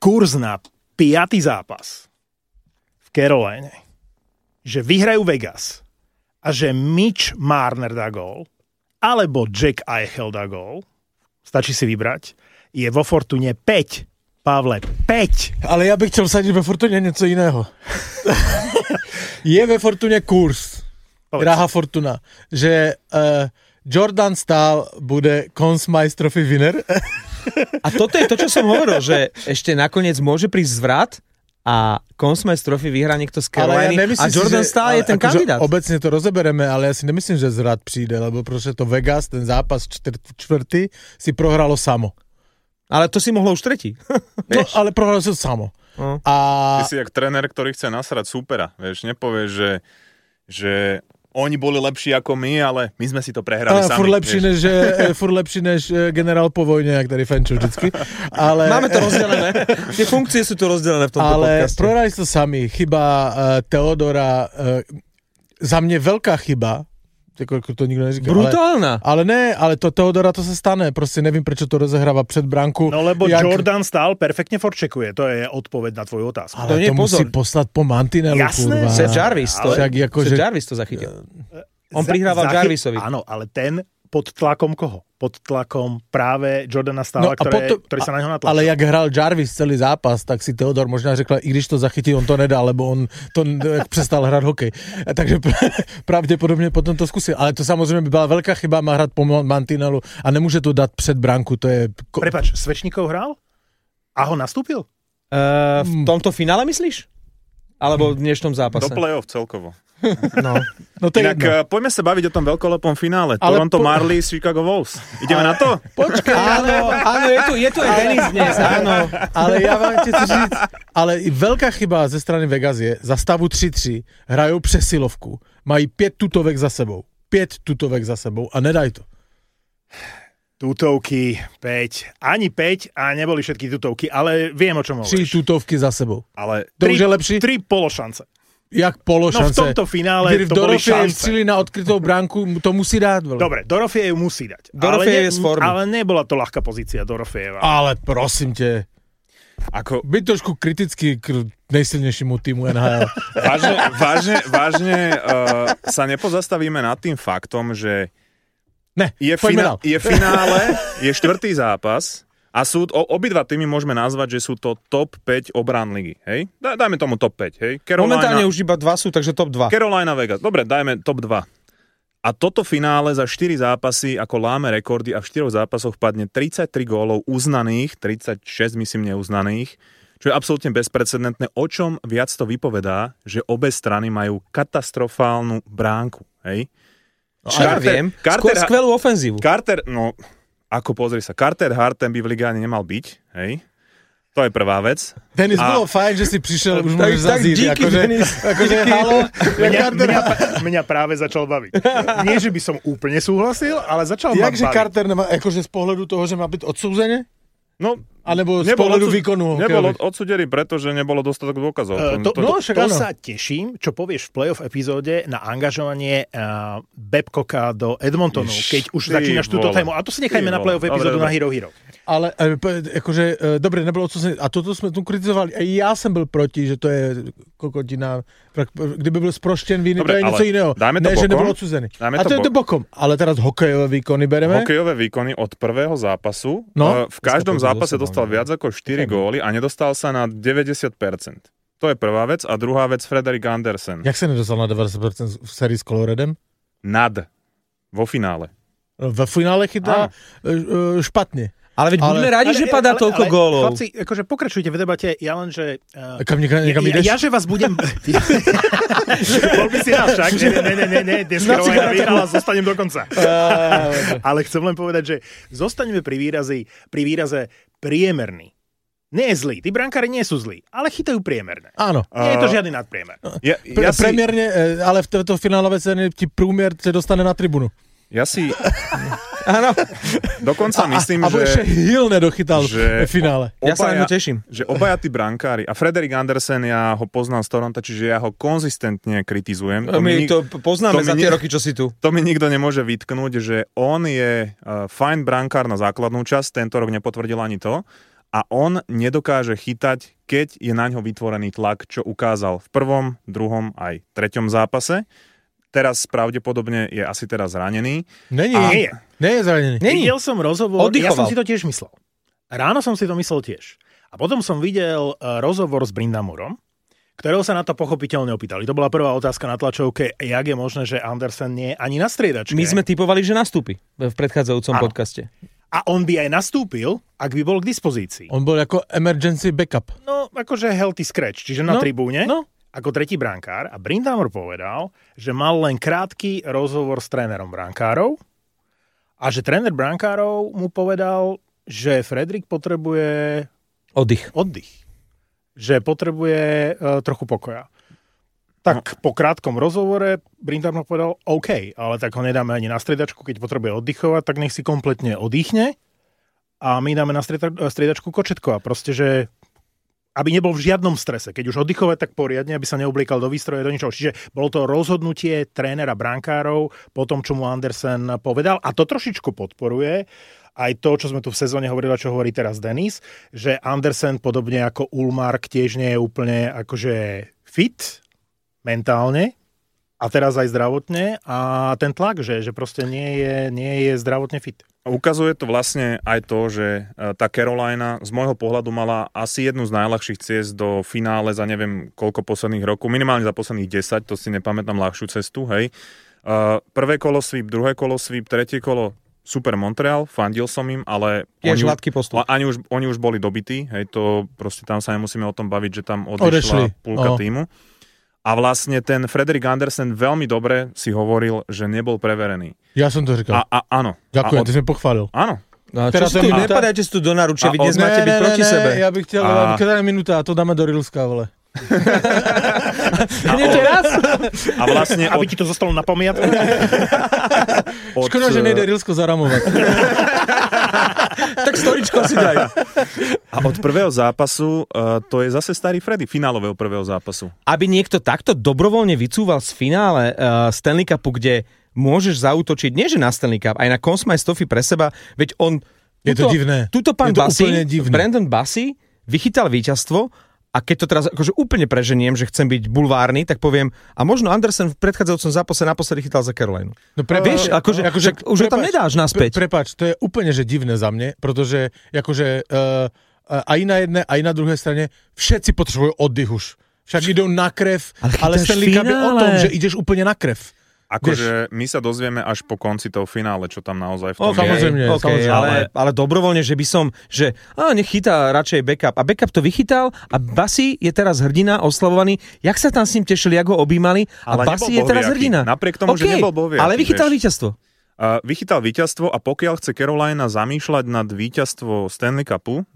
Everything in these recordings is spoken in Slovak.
kurz na 5. zápas v Caroline, že vyhrajú Vegas a že Mitch Marner dá gól, alebo Jack Eichel dá gól, stačí si vybrať, je vo Fortune 5. Pavle, 5. Ale ja bych chcel sadiť ve Fortune něco jiného. Je ve Fortune kurz. Drahá Fortuna. Že Jordan Staal bude Conn Smythe Trophy winner. A toto je to, čo som hovoril, že ešte nakoniec môže prísť zvrat a Conn Smythe Trophy vyhrá niekto z Caroliny a Jordan Staal je ten kandidát. Obecne to rozebereme, ale ja si nemyslím, že zvrat přijde, lebo proste to Vegas, ten zápas čtvrtý si prohralo samo. Ale to si mohlo už tretí. No, ale prohralo sa samo. A... Ty si jak tréner, ktorý chce nasrať súpera. Vieš, nepovieš, že oni boli lepší ako my, ale my sme si to prehrali sami. Furt lepší než generál po vojne, jak tady Fenčo vždycky. Ale... Máme to rozdelené. Tie funkcie sú tu rozdelené v tomto podcaste. Ale prohrali to sami. Chyba Teodora, za mne veľká chyba, to nikto neříká. Brutálna. Ale to Teodora to sa stane. Proste neviem, prečo to rozehráva před branku. No lebo Jordan Staal perfektne forčekuje. To je odpoveď na tvoju otázku. Ale to musí poslať po mantinelu. Jasné. Seth Jarvis to zachytil. On prihrával Jarvisovi. Áno, ale ten pod tlakom koho? Pod tlakom práve Jordana Staala, ktorý sa na ňo natlačil. Ale jak hral Jarvis celý zápas, tak si Teodor možná řekla, i když to zachytí, on to nedá, lebo on to prestal hrať hokej. Takže pravdepodobne potom to skúsil. Ale to samozrejme by bola veľká chyba, má hrať po mantinelu a nemôže to dať před branku. To je... Prepáč, Svečníkov hral? A ho nastúpil? V tomto finále myslíš? Alebo v dnešnom zápase? Do play-off celkovo. No to inak poďme sa baviť o tom veľkolepom finále. Toronto Marlies, Chicago Wolves. Ideme na to? Počkaj, áno, je tu aj Denis dnes, áno. Ale ja vám chcem říct, ale veľká chyba ze strany Vegas je, za stavu 3-3 hrajú přesilovku, mají 5 tutovek za sebou. 5 tutovek za sebou a nedaj to. Tutovky 5. Ani 5 a neboli všetky tutovky, ale viem, o čom hovoríš. 3 tutovky za sebou. Ale to už je lepší? 3 pološance. Jak pološance? No v tomto finále to boli šance. Vstřili na odkrytou bránku, to musí dát. Dobre, Dorofejev musí dať. Dorofejev je z formy. Ale nebola to ľahká pozícia Dorofejeva. Ale prosím te. Byť trošku kritický k najsilnejšímu týmu NHL. Vážne sa nepozastavíme nad tým faktom, že je finále, je štvrtý zápas a sú obidva týmy môžeme nazvať, že sú to top 5 obrán ligy, hej? Dajme tomu top 5, hej? Momentálne už iba 2 sú, takže top 2. Carolina, Vegas. Dobre, dajme top 2. A toto finále za 4 zápasy ako láme rekordy a v 4 zápasoch padne 33 gólov uznaných, 36 myslím neuznaných, čo je absolútne bezprecedentné. O čom viac to vypovedá, že obe strany majú katastrofálnu bránku, hej? Carter, skvelú ofenzívu. Pozri sa, Carter Hart, ten by v ligáne nemal byť, hej? To je prvá vec. Denis, bolo fajn, že si prišiel, už môžeš zazíť. Akože halo. Mňa práve začal baviť. Nie, že by som úplne súhlasil, ale začal ma baviť. Jakže Carter nemá, akože z pohľadu toho, že má byť odsúzenie? No, alebo z pohľadu výkonu. Nebol odsudený, pretože nebolo dostatok dôkazov. To sa teším, čo povieš v playoff epizóde na angažovanie Babcocka do Edmontonu, keď už začínaš túto tému. A to si nechajme na playoff epizódu na Hero Hero. Ale akože, dobre, nebolo odsúzený. A toto sme tu kritizovali. Aj ja som byl proti, že to je kokotina. Kdyby byl sproštěn viny, to je něco iného. Ne, že nebol odsúzený. A to je to bokom. Ale teraz hokejové výkony bereme. Hokejové výkony od prvého zápasu. V každom zápase dostal viac ako 4 góly a nedostal sa na 90%. To je prvá vec. A druhá vec, Frederik Andersen. Jak sa nedostal na 90% v sérii s Coloredem? Vo finále. Vo finále chytá špatne. Ale veď budeme radi, že padá toľko gólov. Chlapci, akože pokračujte v debate, ja len, že... Kam ideš? Ja, že vás budem... Bol by si nás však, že ne, dnes Carolina vyhrala, zostanem do konca. Ale chcem len povedať, že zostaneme pri výraze priemerný. Nie je zlý, tí brankári nie sú zlí, ale chytajú priemerné. Áno. Nie je to žiadny nadpriemer. Premierne, ale v tejto finálové cene ti prúmier sa dostane na tribunu. Ja si... Áno. Dokonca myslím, že... A ešte Hill nedochytal v finále. Ja sa na ňu teším. Že obaja tí brankári, a Frederik Andersen, ja ho poznám z Toronto, čiže ja ho konzistentne kritizujem. My to poznáme za tie roky, čo si tu. To mi nikto nemôže vytknúť, že on je fajn brankár na základnú časť, tento rok nepotvrdil ani to, a on nedokáže chytať, keď je na ňo vytvorený tlak, čo ukázal v prvom, druhom aj treťom zápase. Teraz pravdepodobne je asi teraz zranený. Nie je zranený. Videl som rozhovor, Oddychoval. ja som si to tiež myslel. Ráno som si to myslel tiež. A potom som videl rozhovor s Brindamorom, ktorého sa na to pochopiteľne opýtali. To bola prvá otázka na tlačovke, jak je možné, že Andersen nie je ani na striedačke. My sme typovali, že nastúpi v predchádzajúcom podcaste. A on by aj nastúpil, ak by bol k dispozícii. On bol ako emergency backup. No, akože healthy scratch, čiže na tribúne, ako tretí brankár. A Brindamor povedal, že mal len krátky rozhovor s trénerom brankárov a že tréner brankárov mu povedal, že Fredrik potrebuje oddych. Že potrebuje trochu pokoja. Tak po krátkom rozhovore Brindamor povedal, OK, ale tak ho nedáme ani na striedačku, keď potrebuje oddychovať, tak nech si kompletne oddychne a my dáme na striedačku Kočetkova. Proste, že aby nebol v žiadnom strese. Keď už oddychovať, tak poriadne, aby sa neobliekal do výstroje, do ničoho. Čiže bolo to rozhodnutie trénera brankárov po tom, čo mu Andersen povedal. A to trošičku podporuje aj to, čo sme tu v sezóne hovorili, čo hovorí teraz Denis, že Andersen, podobne ako Ullmark, tiež nie je úplne akože fit mentálne a teraz aj zdravotne a ten tlak, že proste nie je zdravotne fit. Ukazuje to vlastne aj to, že tá Carolina z môjho pohľadu mala asi jednu z najľahších ciest do finále za neviem koľko posledných rokov, minimálne za posledných 10, to si nepamätám ľahšiu cestu, hej. Prvé kolo sweep, druhé kolo sweep, tretie kolo super Montreal, fandil som im, ale oni už boli dobití, hej, to proste tam sa nemusíme o tom baviť, že tam odišla púlka týmu. A vlastne ten Frederik Andersen veľmi dobre si hovoril, že nebol preverený. Ja som to říkal. Áno. Ďakujem, ty si mi pochválil. Áno. No, čo si tu, nepadajte si tu do naručia, vy dnes máte byť proti sebe. Ja bych chtěl, keď je minúta a to dáme do Rilska, vole. A vlastne aby ti to zostalo na pamiatku. Škoda, že nejde Rilsko zaramovať. Tak storičko si daj. A od prvého zápasu, to je zase starý Freddy, finálového prvého zápasu. Aby niekto takto dobrovoľne vycúval z finále Stanley Cupu, kde môžeš zaútočiť, nie že na Stanley Cup, aj na Conn Smythe Trophy pre seba, veď on... Je to divné. Tuto pán Bassi, Brandon Bassi, vychytal víťazstvo. A keď to teraz akože úplne preženiem, že chcem byť bulvárny, tak poviem, a možno Andersen v predchádzajúcom zápase naposledy chytal za Carolinu. No vieš, akože už ho tam nedáš naspäť. Prepáč, to je úplne že divné za mne, protože akože aj na jednej, aj na druhej strane všetci potrebujú oddych už. Však idú na krev, ale Stanley Cup je o tom, že ideš úplne na krev. Akože my sa dozvieme až po konci toho finále, čo tam naozaj v tom Samozrejme. Ale dobrovoľne, že by som, že nech chytá radšej backup. A backup to vychytal a Bassi je teraz hrdina, oslavovaný. Jak sa tam s ním tešili, jak ho objímali a Bassi je teraz hrdina. Napriek tomu, že nebol bohviaký. Ale vychytal víťazstvo. Vychytal víťazstvo a pokiaľ chce Carolina zamýšľať nad víťazstvom Stanley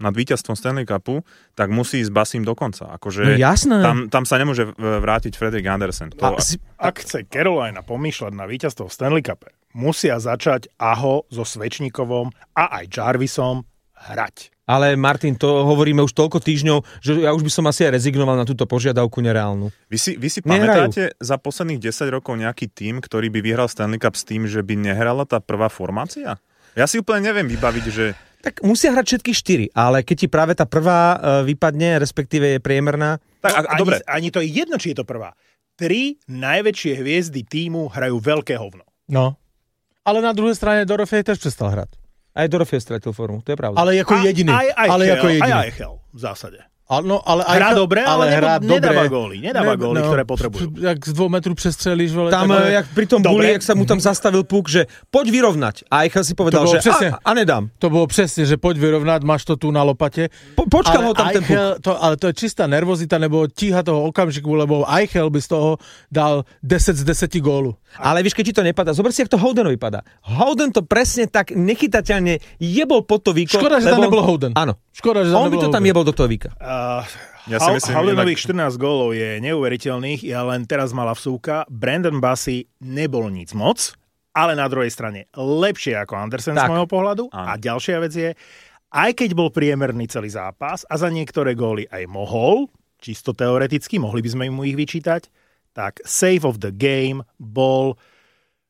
Cupu, tak musí ísť Bassim do konca. Akože no jasné. Tam sa nemôže vrátiť Frederik Andersen. Ak chce Carolina pomýšľať na víťazstvo v Stanley Cupe, musia začať Aho so Svečníkovom a aj Jarvisom hrať. Ale Martin, to hovoríme už toľko týždňov, že ja už by som asi aj rezignoval na túto požiadavku nereálnu. Vy si pamätáte za posledných 10 rokov nejaký tím, ktorý by vyhral Stanley Cup s tým, že by nehrala tá prvá formácia? Ja si úplne neviem vybaviť, že... Tak musia hrať všetky 4, ale keď ti práve tá prvá vypadne, respektíve je priemerná... Tak, dobre. Ani to je jedno, či je to prvá. 3 najväčšie hviezdy tímu hrajú veľké hovno. No. Ale na druhej strane Dorofej tiež prestal hrať. Aj Dorofej stratil formu, to je pravda. Ale ako jediný. Aj Eichel v zásade. No, ale hrá dobre, ale nedáva góly. Nedáva góly, ktoré potrebujú. Jak z 2 metrů přestřelíš, vole. Tam, jak pri tom Bulli, jak sa mu tam zastavil puk, že poď vyrovnať. A Eichel si povedal, že a nedám. To bolo presne, že poď vyrovnať, máš to tu na lopate. Počkal ho tam ten puk. Ale to je čistá nervozita, nebo tíha toho okamžiku, lebo Eichel by z toho dal 10 z 10 gólu. Ale víš, keď ti to nepadá, zober si, jak to Houdenovi padá. Houden to presne tak nechytateľne jebol pod to víko. Škoda, že tam nebol Houden. Áno. Škoda, že on by to tam jebol do toho víka. Houdenových 14 gólov je neuveriteľných, ja len teraz mala vsúka. Brandon Bassi nebol nic moc, ale na druhej strane lepšie ako Andersen z môjho pohľadu. A ďalšia vec je, aj keď bol priemerný celý zápas a za niektoré góly aj mohol, čisto teoreticky, mohli by sme mu ich vyčítať, tak save of the game bol v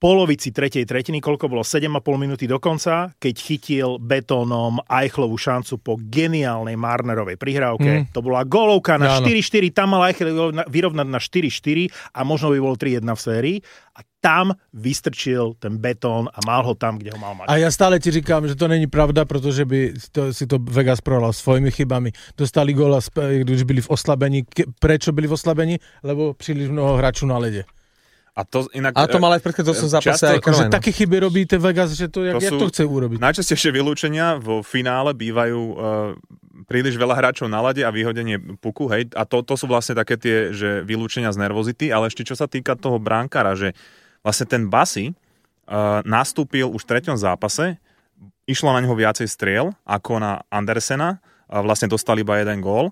polovici tretej tretiny, koľko bolo 7,5 minúty do konca, keď chytil betónom Eichelovú šancu po geniálnej Marnerovej prihrávke. To bola gólovka na 4-4, tam mal Eichel vyrovnať na 4-4 a možno by bolo 3-1 v sérii. A tam vystrčil ten betón a mal ho tam, kde ho mal mať. A ja stále ti říkám, že to není pravda, protože by si to Vegas prohral svojimi chybami. Dostali góla, když byli v oslabení. Prečo byli v oslabení? Lebo príliš mnoho hráčov na lede. A to mal aj v predchádzajúcom zápase aj Carolina. Také chyby robíte Vegas, že to, jak to chce urobiť. Najčastejšie vylúčenia vo finále bývajú príliš veľa hráčov na lade a vyhodenie puku, hej. A to sú vlastne také tie, že vylúčenia z nervozity, ale ešte čo sa týka toho brankára, že vlastne ten Bassi nastúpil už v 3. zápase, išlo na neho viacej striel ako na Andersena, vlastne dostali iba 1 gól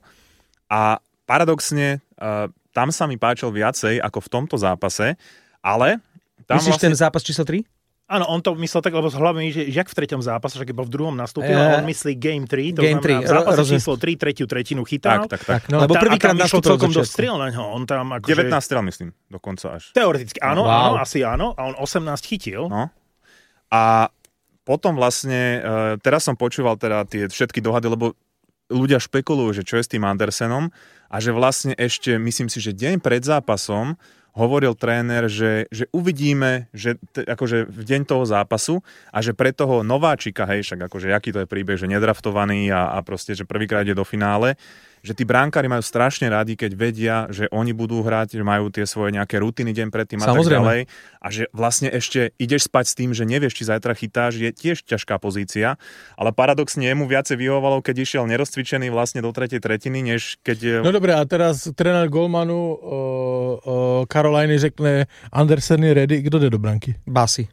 a paradoxne tam sa mi páčil viacej ako v tomto zápase, ale... Myslíš ten zápas číslo 3? Áno, on to myslel tak, lebo hlavne, že jak v 3. zápase, že iba v 2. nastúpil, a on myslí Game 3, to znamená v zápase číslo 3, 3. tretinu chytal. Tak. No, lebo prvýkrát nastúpil celkom dosť striel na ňo. On tam 19 striel, myslím, dokonca až. Teoreticky, áno, asi áno. A on 18 chytil. No. A potom vlastne, teraz som počúval teda tie všetky dohady, lebo ľudia špekulujú, že čo je s tým Andersenom a že vlastne ešte, myslím si, že deň pred zápasom hovoril tréner, že uvidíme, že akože v deň toho zápasu a že pre toho nováčika, hej, však akože aký to je príbeh, že nedraftovaný a proste, že prvýkrát ide do finále, že tí bránkári majú strašne radi, keď vedia, že oni budú hrať, že majú tie svoje nejaké rutiny deň predtým a tak ďalej. A že vlastne ešte ideš spať s tým, že nevieš, či zajtra chytáš, je tiež ťažká pozícia. Ale paradoxne jemu viacej vyhovovalo, keď išiel nerozcvičený vlastne do 3. tretiny, než keď... No dobré, a teraz tréner Golmanu Caroliny řekne Andersen je ready, kto jde do branky? Bassi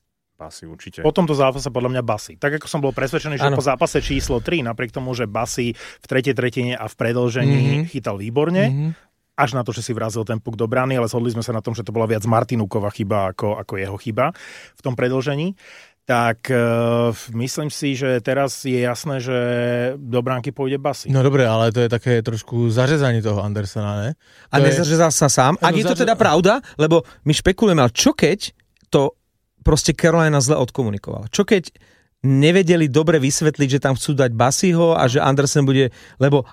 určite. Po tomto zápase podľa mňa Bassi. Tak ako som bol presvedčený, že po zápase číslo 3, napriek tomu, že Bassi v 3. tretine a v predĺžení chytal výborne, až na to, že si vrazil ten puk do brány, ale zhodli sme sa na tom, že to bola viac Martinúková chyba ako jeho chyba v tom predĺžení. Tak myslím si, že teraz je jasné, že do bránky pôjde Bassi. No dobre, ale to je také trošku zařezanie toho Andersena, ne? A nezařezal sa sám? Ak je to teda pravda, lebo my špekulujeme, ale čo keď to proste Carolina zle odkomunikovala? Čo keď nevedeli dobre vysvetliť, že tam chcú dať Bassiho a že Andersen bude, lebo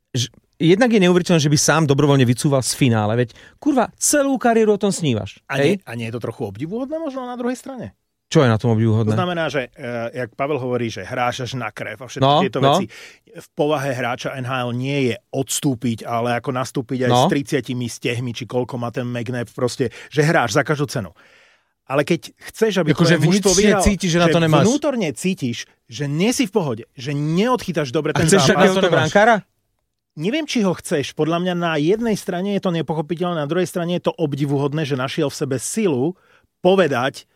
jednak je neuveriteľné, že by sám dobrovoľne vycúval z finále, veď kurva, celú kariéru o tom snívaš. A nie je to trochu obdivuhodné možno na druhej strane? Čo je na tom obdivuhodné? To znamená, že jak Pavel hovorí, že hráš až na krev a všetky tieto veci. V povahe hráča NHL nie je odstúpiť, ale ako nastúpiť aj s 30 stehmi, či koľko má ten McNabb, proste, že hráš za každú cenu. Ale keď chceš, aby tvoje mužstvo vyhral, cítiš, že na to nemáš. Vnútorne cítiš, že nie si v pohode, že neodchytáš dobre ten zápas. A chceš takéhoto brankára? Neviem, či ho chceš. Podľa mňa na jednej strane je to nepochopiteľné, na druhej strane je to obdivuhodné, že našiel v sebe silu povedať,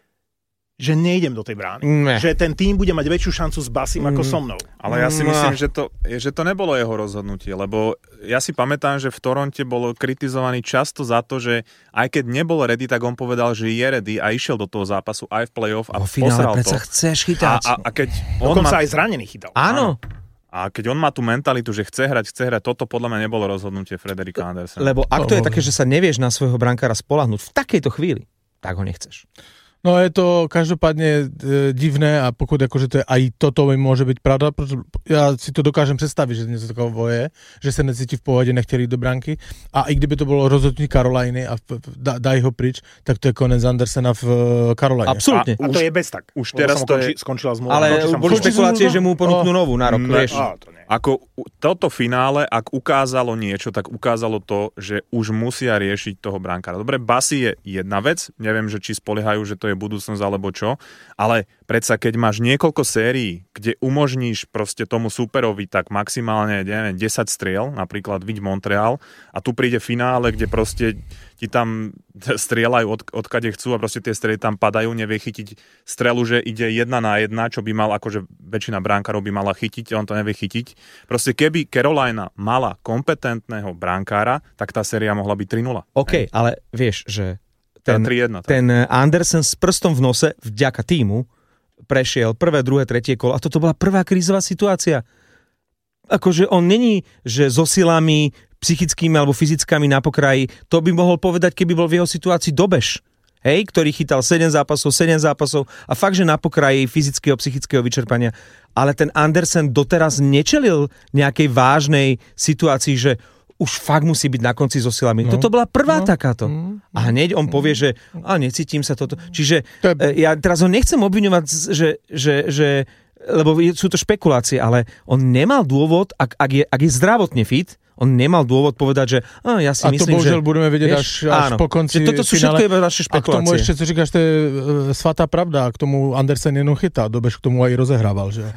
že nejdem do tej brány. Že ten tým bude mať väčšiu šancu s Bassim ako so mnou. Ale ja si myslím, že to nebolo jeho rozhodnutie, lebo ja si pamätám, že v Toronte bol kritizovaný často za to, že aj keď nebol ready, tak on povedal, že je ready a išiel do toho zápasu aj v play-off a posral to. Chceš chytať. A keď dokonca aj zranený chytal. Áno. A keď on má tú mentalitu, že chce hrať, toto podľa mňa nebolo rozhodnutie Frederika Andersena. Lebo ak to je také, že sa nevieš na svojho brankára spoľahnúť v takejto chvíli, tak ho nechceš. No je to každopádne divné a pokud akože to je, aj toto môže byť pravda, pretože ja si to dokážem predstaviť, že niečo takové je, že sa necíti v pohode, nechtěli do branky a i kdyby to bolo rozhodnutie Caroliny a daj ho pryč, tak to je konec Andersena v Caroline. Absolútne. A to je bez tak. Už teraz to skončila zmluva. Ale boli špekulácie, že mu ponúknú novú na rok, vieš. Ako toto finále, ak ukázalo niečo, tak ukázalo to, že už musia riešiť toho brankára. Dobre, Bassi je jedna vec, neviem, že či spoliehajú, že to je budúcnosť alebo čo, ale predsa keď máš niekoľko sérií, kde umožníš proste tomu superovi tak maximálne, neviem, 10 striel, napríklad viď Montreal, a tu príde finále, kde proste ti tam strieľajú odkade chcú a proste tie strely tam padajú, nevie chytiť strelu, že ide 1-1, čo by mal, akože väčšina brankárov by mala chytiť, on to nevie chytiť. Proste keby Carolina mala kompetentného brankára, tak tá séria mohla byť 3-0. OK, ale vieš, že ten Andersen s prstom v nose vďaka týmu prešiel prvé, druhé, tretie kolo a toto bola prvá krízová situácia. Akože on není, že so silami psychickými alebo fyzickými na pokraji, to by mohol povedať, keby bol v jeho situácii dobež. hej, ktorý chytal 7 zápasov a fakt, že na pokraji fyzického, psychického vyčerpania. Ale ten Andersen doteraz nečelil nejakej vážnej situácii, že už fakt musí byť na konci so silami. No. Toto bola prvá takáto. A hneď on povie, že necítim sa toto. Čiže ja teraz ho nechcem obviňovať, že lebo sú to špekulácie, ale on nemal dôvod, ak je zdravotne fit, on nemal dôvod povedať, že ja si myslím, že... A to bohužel budeme vedieť až po konci finále. Toto sú všetko iba naše špekulácie. A k tomu ešte, co říkáš, to je svatá pravda. A k tomu Andersen jenom chytá. Dobeš k tomu aj rozehrával, že?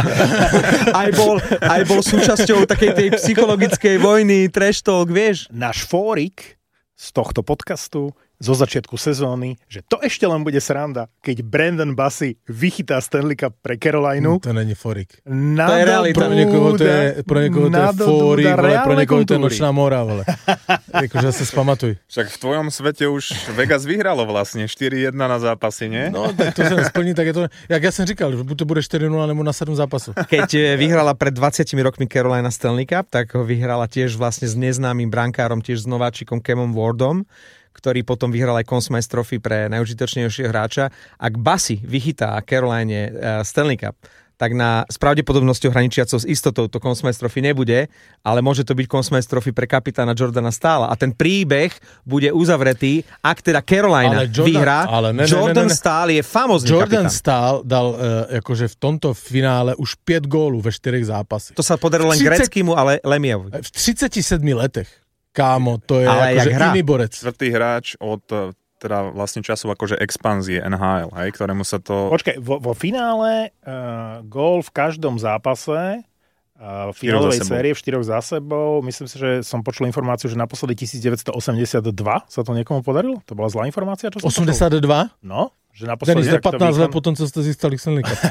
aj bol súčasťou takej tej psychologickej vojny, trash talk, vieš? Náš fórik z tohto podcastu zo začiatku sezóny, že to ešte len bude sranda, keď Brandon Bassey vychytá Stanley Cup pre Carolinu. To není fórik. To je realita. Pro niekoho to je fórik, ale pro niekoho to je nočná mora, vole. Akože sa spamatuj. Však v tvojom svete už Vegas vyhralo vlastne 4-1 na zápasy, nie? No, tak to sa nesplní, tak je to... Jak ja som říkal, že buď to bude 4-0 nebo na 7 zápasov. Keď vyhrala pred 20 rokmi Carolina Stanley Cup, tak ho vyhrala tiež vlastne s neznámym brankárom, tiež s nováčikom Camom Wardom, ktorý potom vyhral aj Conn Smythe Trophy pre najúžitočnejšieho hráča. Ak Bassey vychytá Caroline Stanley Cup, tak s pravdepodobnosťou hraničiacou s istotou to Conn Smythe Trophy nebude, ale môže to byť Conn Smythe Trophy pre kapitána Jordana Staala. A ten príbeh bude uzavretý, ak teda Carolina vyhrá. Jordan Staal je famózny Jordan kapitán. Staal dal akože v tomto finále už 5 gólu ve 4 zápasách. To sa podarilo len Gretzkému, ale Lemievovi. V 37 letech. Kámo, to je ale akože iný borec. Štvrtý hráč od teda vlastne času akože expanzie NHL, hej, ktorému sa to... Počkaj, vo finále gól v každom zápase v finálovej série v 4 za sebou. Myslím si, že som počul informáciu, že naposledy 1982 sa to niekomu podarilo. To bola zlá informácia? Čo 82? No, že naposledy... Denis, 15 let potom, co ste získali Stanley Cup.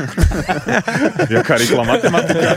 Jaká rýchla matematika.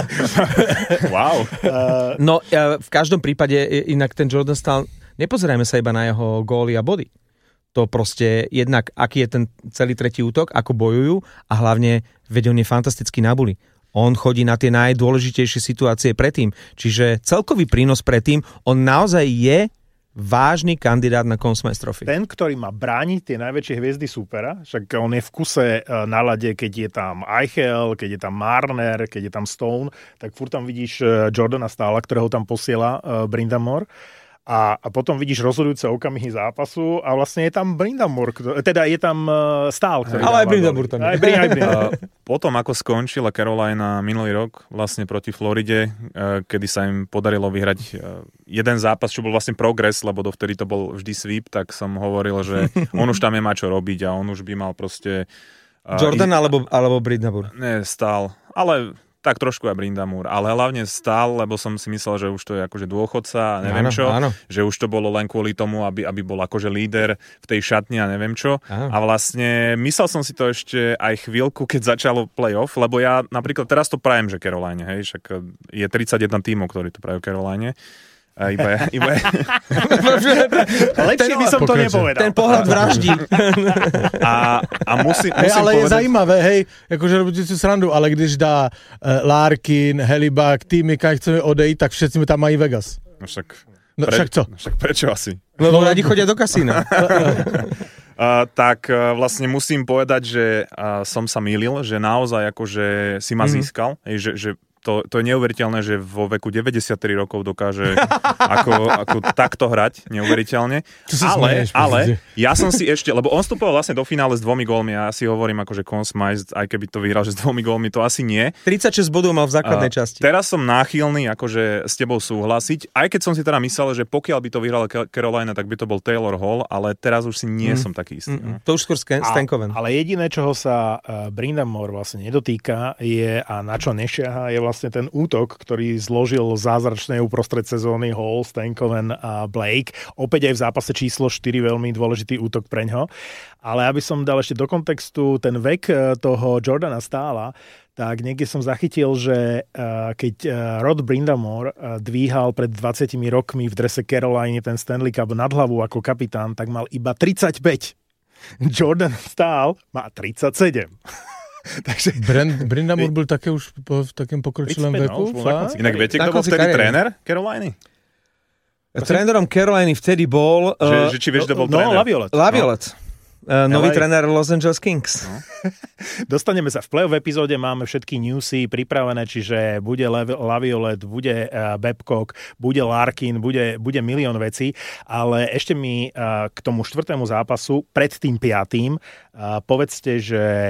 Wow. No, v každom prípade inak ten Jordan Staal, nepozerajme sa iba na jeho góly a body. To proste jednak, aký je ten celý tretí útok, ako bojujú a hlavne, veď on je fantastický na buli. On chodí na tie najdôležitejšie situácie predtým. Čiže celkový prínos predtým, on naozaj je vážny kandidát na Conn Smythe Trophy. Ten, ktorý má brániť tie najväčšie hviezdy súpera, však on je v kuse na lade, keď je tam Eichel, keď je tam Marner, keď je tam Stone, tak furt tam vidíš Jordana Staala, ktorého tam posiela Brindamore. A potom vidíš rozhodujúce okamihy zápasu a vlastne je tam Brindamore, teda je tam Staal. Ale aj Brindamore tam je. Potom, ako skončila Carolina minulý rok vlastne proti Floride, kedy sa im podarilo vyhrať jeden zápas, čo bol vlastne progres, lebo dovtedy to bol vždy sweep, tak som hovoril, že on už tam nemá čo robiť a on už by mal proste... Jordan alebo Brindamore? Nie, Staal. Ale... tak trošku aj Brindamore, ale hlavne Staal, lebo som si myslel, že už to je akože dôchodca a neviem čo, že už to bolo len kvôli tomu, aby bol akože líder v tej šatni a neviem čo. Áno. A vlastne myslel som si to ešte aj chvíľku, keď začalo playoff, lebo ja napríklad teraz to prajem, že Caroline, hej, však je 31 tímov, ktorí to prajú Caroline. Iba... Lepšie by som to nepovedal. Ten pohľad vraždí. A musím ale povedať... je zajímavé, hej, akože robíte si srandu, ale když dá Larkin, Helibak, týmy, keď chceme odejít, tak všetci tam mají Vegas. No však... však co? Však prečo asi? Lebo radi chodia do kasína. Tak vlastne musím povedať, že som sa mýlil, že naozaj akože si ma získal, že to je neuveriteľné, že vo veku 93 rokov dokáže ako takto hrať, neuveriteľne. Ale ja som si ešte, lebo on vstupoval vlastne do finále s 2 gólmi, ja si hovorím akože Conn Smythe, aj keby to vyhral, že s 2 gólmi, to asi nie. 36 bodov mal v základnej časti. Teraz som náchylný akože s tebou súhlasiť, aj keď som si teda myslel, že pokiaľ by to vyhrala Carolina, tak by to bol Taylor Hall, ale teraz už si nie som taký istý. To už skôr Stankoven. Ale jediné, čoho sa Brindamore vlastne nedotýka, je a na čo nešiaha, je vlastne ten útok, ktorý zložil zázračne uprostred sezóny Hall, Stankoven a Blake. Opäť aj v zápase číslo 4 veľmi dôležitý útok preňho. Ale aby som dal ešte do kontextu ten vek toho Jordana Staala, tak niekde som zachytil, že keď Rod Brindamore dvíhal pred 20 rokmi v drese Caroline ten Stanley Cup nad hlavu ako kapitán, tak mal iba 35. Jordan Staal má 37. Takže... Brindamore byl také už v takém pokročilém veku? Inak viete, kto bol vtedy tréner Caroliny? Trénerom Caroliny vtedy bol... Že či vieš, kto bol tréner? Laviolet. Nový tréner Los Angeles Kings. No. Dostaneme sa v play-off epizóde, máme všetky newsy pripravené, čiže bude Laviolet, bude Babcock, bude Larkin, bude milión vecí, ale ešte mi k tomu 4. zápasu, pred tým 5. Povedzte, že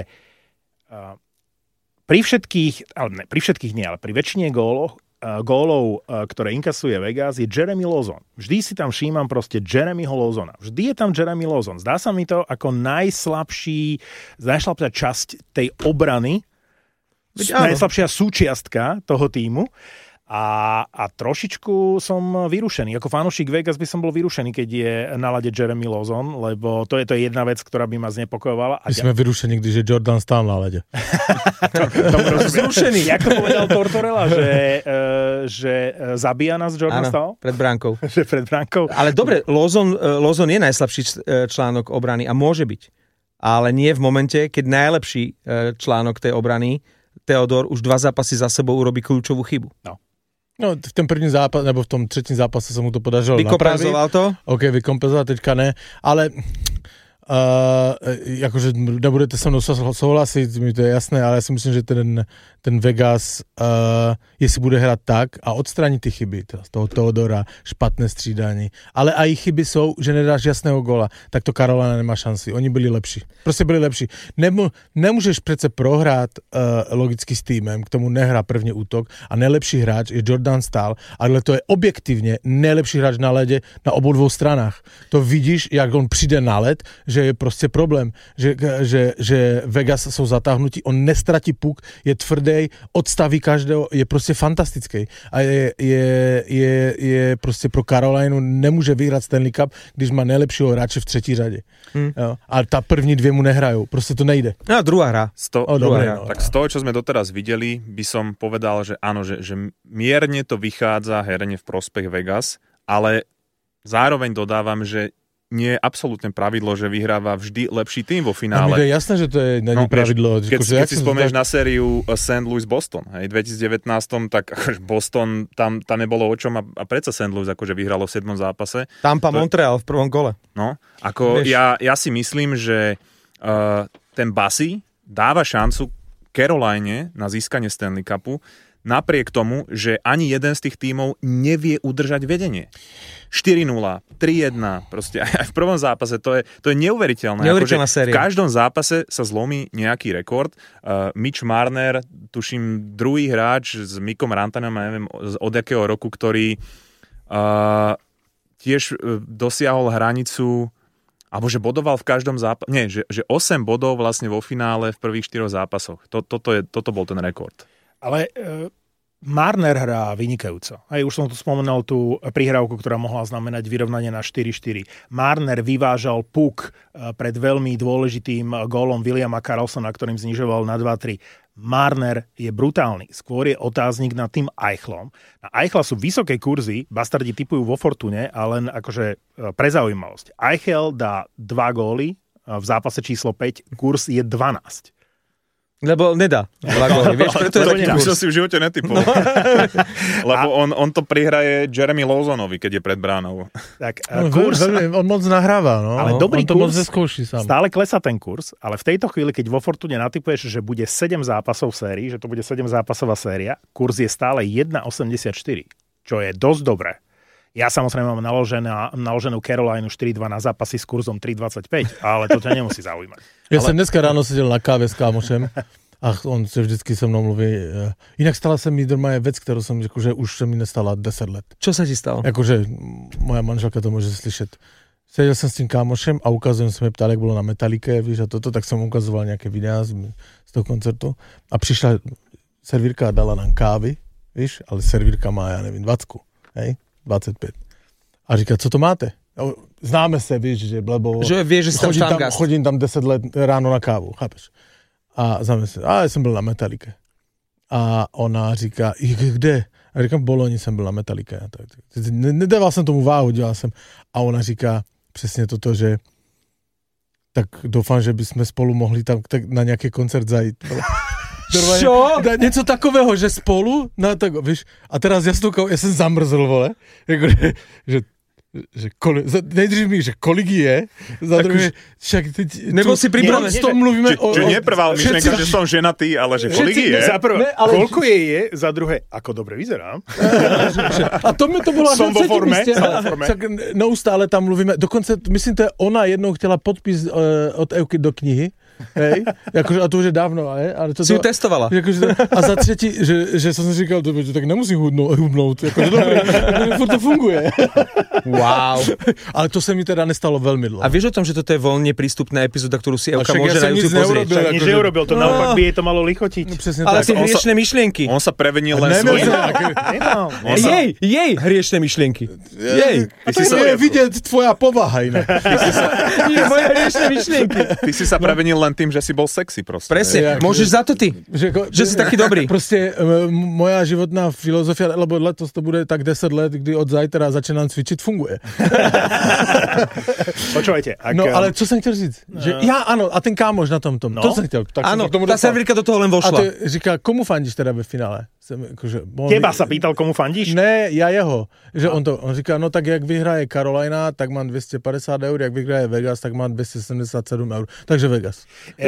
pri všetkých nie, ale pri väčšine gólov, ktoré inkasuje Vegas, je Jeremy Lozon. Vždy si tam všímam proste Jeremyho Lozona. Vždy je tam Jeremy Lozon. Zdá sa mi to ako najslabšia časť tej obrany, najslabšia súčiastka toho tímu. A trošičku som vyrušený. Ako fanúšik Vegas by som bol vyrušený, keď je na lade Jeremy Lozon, lebo to je jedna vec, ktorá by ma znepokojovala. My sme vyrušení, když je Jordan Staal na lade. Zrušený. Jak to povedal Tortorella, že zabíja nás Jordan Staal? Pred bránkou. Že pred bránkou. Ale dobre, Lozon je najslabší článok obrany a môže byť. Ale nie v momente, keď najlepší článok tej obrany, Theodor, už 2 zápasy za sebou urobí kľúčovú chybu. No, v tom prvním zápase, nebo v tom třetím zápase se mu to podařilo napravit. Vykompenzoval to? OK, vykompenzoval, teďka ne, ale jakože nebudete se mnou souhlasit, mi to je jasné, ale já si myslím, že ten Vegas, jestli bude hrát tak a odstranit ty chyby, z toho Theodora, špatné střídání, ale a i chyby jsou, že nedáš jasného góla, tak to Carolina nemá šanci. Oni byli lepší. Prostě byli lepší. Nemůžeš přece prohrát logicky s týmem, k tomu nehrá první útok a nejlepší hráč je Jordan Staal, ale to je objektivně nejlepší hráč na ledě na obou dvou stranách. To vidíš, jak on přijde na led, že je prostě problém, že Vegas jsou zatáhnutí, on nestratí puk, je tvrdý, odstaví každého, je prostě fantastický. A je prostě pro Carolinu nemůže vyhrát Stanley Cup, když má nejlepšího hráče v třetí řadě. Jo. Ale ta první 2 mu nehrajú, prostě to nejde. No, druhá hra. Tak z toho, čo sme doteraz videli, by som povedal, že áno, že mierne to vychádza herne v prospech Vegas, ale zároveň dodávam, že nie je absolútne pravidlo, že vyhráva vždy lepší tým vo finále. A mi je jasné, že to je není pravidlo. Keď si spomenieš na sériu St. Louis-Boston, v 2019, tak Boston, tam nebolo o čom a predsa St. Louis akože vyhralo v 7. zápase. Tampa Montreal v prvom gole. No, ako ja si myslím, že ten Bassi dáva šancu Caroline na získanie Stanley Cupu, napriek tomu, že ani jeden z tých tímov nevie udržať vedenie. 4-0, 3-1, proste aj v prvom zápase, to je neuveriteľné. Neuveriteľná séria. V každom zápase sa zlomí nejaký rekord. Mitch Marner, tuším, druhý hráč s Mikom Rantanom, neviem od jakého roku, ktorý tiež dosiahol hranicu, alebo že bodoval v každom zápase, nie, že 8 bodov vlastne vo finále v prvých 4 zápasoch. Toto bol ten rekord. Ale Marner hrá vynikajúco. Už som tu spomenul tú prihrávku, ktorá mohla znamenať vyrovnanie na 4-4. Marner vyvážal puk pred veľmi dôležitým gólom Williama Karlssona, ktorým znižoval na 2-3. Marner je brutálny. Skôr je otáznik nad tým Eichlom. Na Eichla sú vysoké kurzy, bastardi typujú vo Fortune, a len akože pre zaujímavosť. Eichel dá 2 góly v zápase číslo 5, kurz je 12. Lebo nedá. Vieš, preto je taký kurz. To si v živote netypoval. Lebo on to prihraje Jeremy Lozonovi, keď je pred bránou. Tak kurz... On moc nahráva, no. Ale dobrý on to kurz, moc neskouší sám. Stále klesá ten kurz, ale v tejto chvíli, keď vo Fortune natypuješ, že bude 7 zápasov v sérii, že to bude 7 zápasová séria, kurz je stále 1,84, čo je dosť dobré. Ja samozrejme mám naloženú Carolinu 4-2 na zápasy s kurzom 3,25, ale to ťa nemusí zaujímať. Ja som dneska ráno sedel na káve s kámošem a on se vždycky se mnou mluví. Inak stala se mi doma vec, ktorú som řekl, že už se mi nestala 10 let. Čo sa ti stalo? Jakože moja manželka to môže slyšet. Sedel som s tým kámošem a ukazujem, som mi ptal, jak bolo na Metalike, víš, a toto, tak som ukazoval nejaké videá z toho koncertu a prišla servírka a dala nám kávy, víš, ale servírka má, ja neviem, 20, hej? 25. A říká, co to máte? Známe se, víš, že blebo... Že vieš, že si tam štangast. Chodím tam 10 let ráno na kávu, chápeš? A známe se, já jsem byl na Metalike. A ona říká, kde? A říkám, v Boloni jsem byl na Metalike. Nedával jsem tomu váhu, dělal jsem. A ona říká přesně toto, že tak doufám, že bychom spolu mohli tam na nějaký koncert zajít. Čo? Něco takového, že spolu, no tak, víš, a teraz ja som zamrzl, vole, že nejdřív mi, že kolik je, za druhé, však teď... Nebo si pripravený. S tom mluvíme o... Že nie prvá myšlenka, že som ženatý, ale že kolik je. Za prvé, koľko je, za druhé, ako dobre vyzerám. A to bylo Som vo forme. Tak neustále tam mluvíme, dokonce, myslím, to je ona jednou chtěla podpis od Evky do knihy, hej, jakože, a to už je dávno, ale to... Si ju testovala. A za třetí, že som si říkal, tak nemusím hubnout, jakože dobré, furt to funguje. Wow. Ale to se mi teda nestalo veľmi dlho. A vieš o tom, že toto je voľne prístupná epizóda, ktorú si Evka môže na YouTube pozrieť? Však nič neurobil, to naopak by jej to malo lichotiť. Ale tie hriešne myšlienky. On sa prevenil len svojím. Jej hriešne myšlienky. Jej. A to je vidieť tvoja povaha inak. Nie, moje hriešne myšlienky. Ty si sa prevenil len tým, že si bol sexy proste. Presne, môžeš za to ty, že si taký dobrý. Proste moja životná filozofia, lebo letos to bude tak 10 let, kdy od zajtra začínam cvičiť, funguje. Počúvajte. No, ale čo som chcel říct? Že ja, áno, a ten kámoš na tom. To som chcel. Áno, tá servírka do toho len vošla. A to říká, komu fandíš teda ve finále? Teba sa pýtal, komu fandíš? Ne, ja jeho. Že on říká, no tak jak vyhraje Carolina, tak mám 250 eur, jak vyhraje Vegas, tak mám 277 eur. Takže Vegas.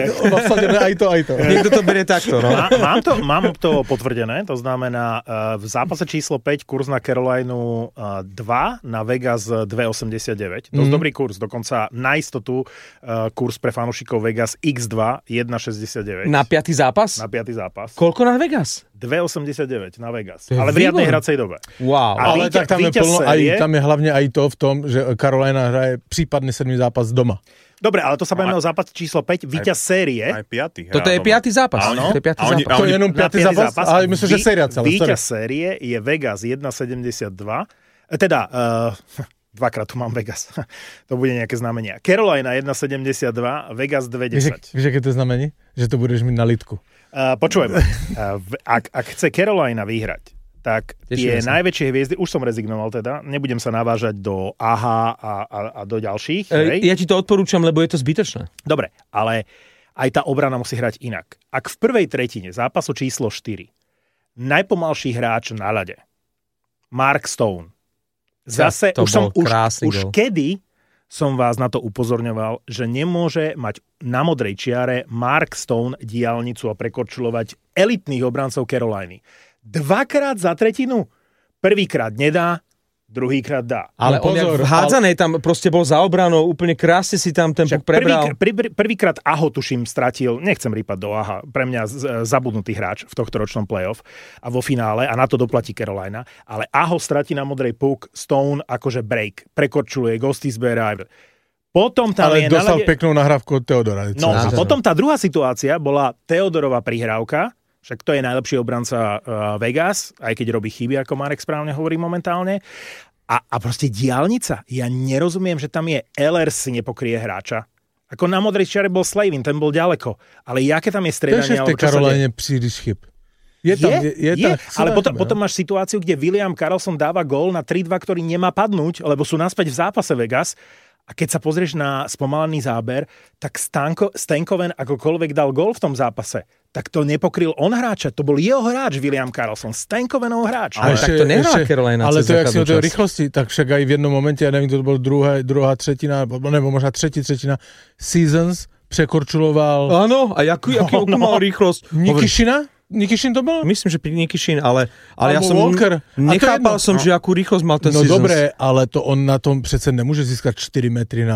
Aj to. Niekto to berie takto, no. Mám to potvrdené, to znamená v zápase číslo 5 kurz na Carolinu 2, na Vegas 2,89. To je dobrý kurz, dokonca na istotu kurz pre fanúšikov Vegas X2 1,69. Na 5. zápas? Na 5. zápas. Koľko na Vegas? 2,89 na Vegas. Ale v riadnej hracej dobe. Wow. Ale tak tam je plno, tam je hlavne aj to v tom, že Carolina hraje prípadne 7. zápas doma. Dobre, ale to sa bavíme o zápas číslo 5, víťaz série. Aj 5. Toto je 5. zápas. Áno. To je 5. zápas. To je jenom 5. zápas, ale myslím, že séria celá. Víťaz série je Vegas 1,72. Teda, dvakrát tu mám Vegas. To bude nejaké znamenia. Carolina 1,72, Vegas 2,10. Víš, aké to znamení? Že to budeš mít na lidku. Počujem, ak chce Carolina vyhrať, tak tie najväčšie hviezdy, už som rezignoval teda, nebudem sa navážať do AHA a do ďalších. Ja ti to odporúčam, lebo je to zbytočné. Dobre, ale aj tá obrana musí hrať inak. Ak v prvej tretine zápasu číslo 4 najpomalší hráč na ľade, Mark Stone, zase už kedy som vás na to upozorňoval, že nemôže mať na modrej čiare Mark Stone diaľnicu a prekorčulovať elitných obrancov Caroliny. Dvakrát za tretinu? Prvýkrát nedá, druhýkrát dá. Ale on v hádzanej tam proste bol za obranou, úplne krásne si tam ten puk prebral. Prvýkrát Aho, tuším, stratil, nechcem rýpať do Aha, pre mňa zabudnutý hráč v tohto ročnom playoff a vo finále, a na to doplatí Carolina, ale Aho stratí na modrej puk, Stone akože break, prekorčuluje, gosty zberá. Potom tam ale dostal peknú nahrávku od Teodora. No a potom tá druhá situácia bola Teodorová prihrávka, však to je najlepší obranca Vegas, aj keď robí chyby, ako Marek správne hovorí momentálne. A proste diaľnica. Ja nerozumiem, že tam je Ehlers si nepokrie hráča. Ako na modrej čiare bol Slavin, ten bol ďaleko. Ale jaké tam je striedanie? To je v tej Caroline príliš chyb. Je. Ale potom máš situáciu, kde William Karlsson dáva gól na 3-2, ktorý nemá padnúť, lebo sú naspäť v zápase Vegas. A keď sa pozrieš na spomalený záber, tak Stankoven akokoľvek dal gól v tom zápase, tak to nepokryl on hráča. To bol jeho hráč, William Karlsson. Stankovenov hráč. Ale tak to nehrá Carolina. Ale to, jak si o tej rýchlosti, tak však aj v jednom momente, ja neviem, to bol druhá tretina, nebo možná tretina, Seasons prekorčuloval... Áno, a akú mal rýchlosť? Nikišin to bol? Myslím, že Nikišin, ale ja som Walker. Nechápal som, že akú rýchlosť mal ten No Seasons. dobré, ale to on na tom přece nemôže získať 4 metry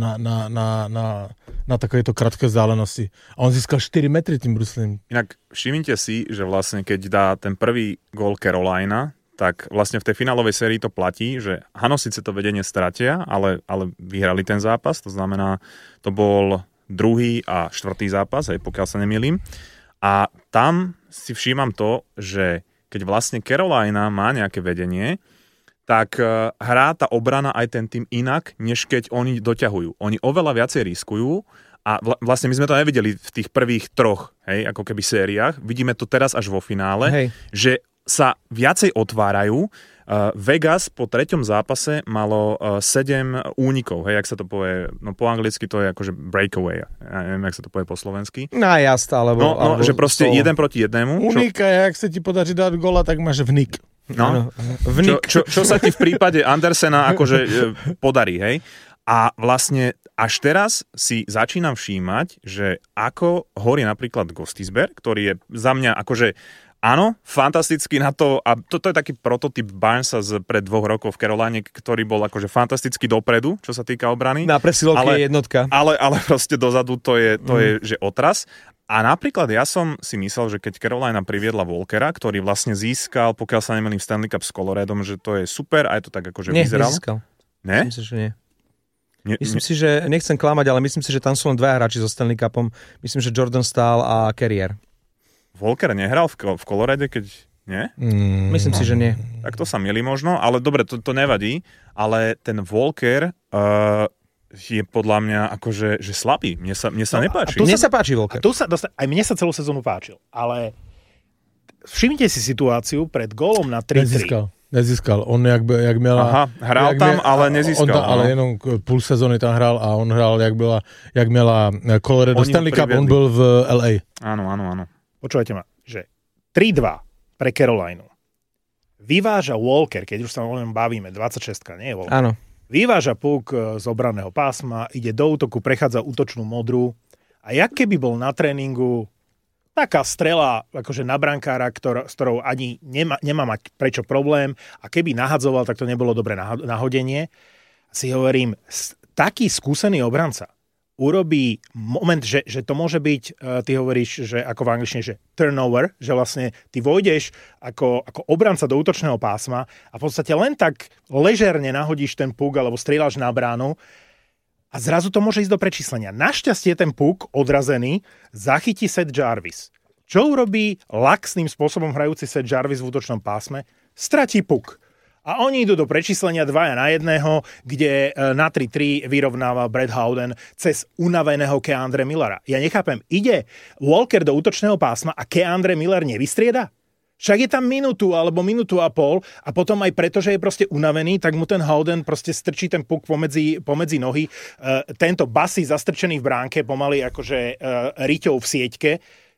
na takéto krátke vzdálenosti. A on získal 4 metry tým bruslím. Inak všimnite si, že vlastne keď dá ten prvý gól Carolina, tak vlastne v tej finálovej sérii to platí, že áno, síce to vedenie stratia, ale vyhrali ten zápas, to znamená, to bol druhý a štvrtý zápas, aj pokiaľ sa nemýlim. A tam si všímam to, že keď vlastne Carolina má nejaké vedenie, tak hrá tá obrana aj ten tým inak, než keď oni doťahujú. Oni oveľa viacej riskujú a vlastne my sme to nevideli v tých prvých troch, hej, ako keby sériách. Vidíme to teraz až vo finále, že sa viacej otvárajú. Vegas po 3. zápase malo 7 únikov, hej, jak sa to povie, no po anglicky to je akože breakaway, ja neviem, jak sa to povie po slovensky. Nájazd, alebo že proste 1 proti 1. Únika, jak sa ti podarí dať gola, tak máš vnik. No. Čo sa ti v prípade Andersena akože podarí, hej? A vlastne až teraz si začínam všímať, že ako horí napríklad Gostisbehere, ktorý je za mňa akože áno, fantasticky na to, a toto je taký prototyp Barnesa pred 2 rokov v Caroline, ktorý bol akože fantasticky dopredu, čo sa týka obrany. Na presilovke je jednotka. Ale proste dozadu to je že otras. A napríklad ja som si myslel, že keď Carolina priviedla Walkera, ktorý vlastne získal, pokiaľ sa nemýlim, Stanley Cup s Coloradom, že to je super a je to tak akože vyzeralo. Nezískal. Ne? Myslím si, že nie. Myslím si, že nechcem klamať, ale myslím si, že tam sú len 2 hráči so Stanley Cupom. Myslím, že Jordan Staal a Carrier. Walker nehral v Colorade, keď nie? Myslím si, že nie. Tak to sa milí možno, ale dobre, to nevadí. Ale ten Walker je podľa mňa akože že slabý. Mne sa nepáči. Mne sa páči Walker. Aj mne sa celú sezónu páčil, ale všimnite si situáciu pred gólom na 3-3. Nezískal. On jak měla... Aha, hral tam, ale nezískal. Ale jenom půl sezóny tam hral a on hral, jak měla Colorado Stanley Cup, on byl v LA. Áno. Počúvajte ma, že 3-2 pre Carolinu. Vyváža Walker, keď už sa o ňom bavíme, 26-ka, nie je Walker. Áno. Vyváža puk z obranného pásma, ide do útoku, prechádza útočnú modru a jak keby bol na tréningu taká strela akože na brankára, s ktorou ani nemá mať prečo problém a keby nahadzoval, tak to nebolo dobré nahodenie. Si hovorím, taký skúsený obranca urobí moment, že to môže byť, ty hovoríš, že ako v angličtine, že turnover, že vlastne ty vojdeš ako obranca do útočného pásma a v podstate len tak ležerne nahodíš ten puk alebo strieľaš na bránu a zrazu to môže ísť do prečíslenia. Našťastie ten puk odrazený zachytí Seth Jarvis. Čo urobí laxným spôsobom hrajúci Seth Jarvis v útočnom pásme? Stratí puk. A oni idú do prečíslenia 2-1, kde na 3-3 vyrovnáva Brad Howden cez unaveného Keandre Millera. Ja nechápem, ide Walker do útočného pásma a Keandre Miller nevystrieda? Však je tam minútu alebo minútu a pol a potom aj preto, že je proste unavený, tak mu ten Howden proste strčí ten puk pomedzi nohy. Tento basy zastrčený v bránke, pomaly akože riťou v sieťke,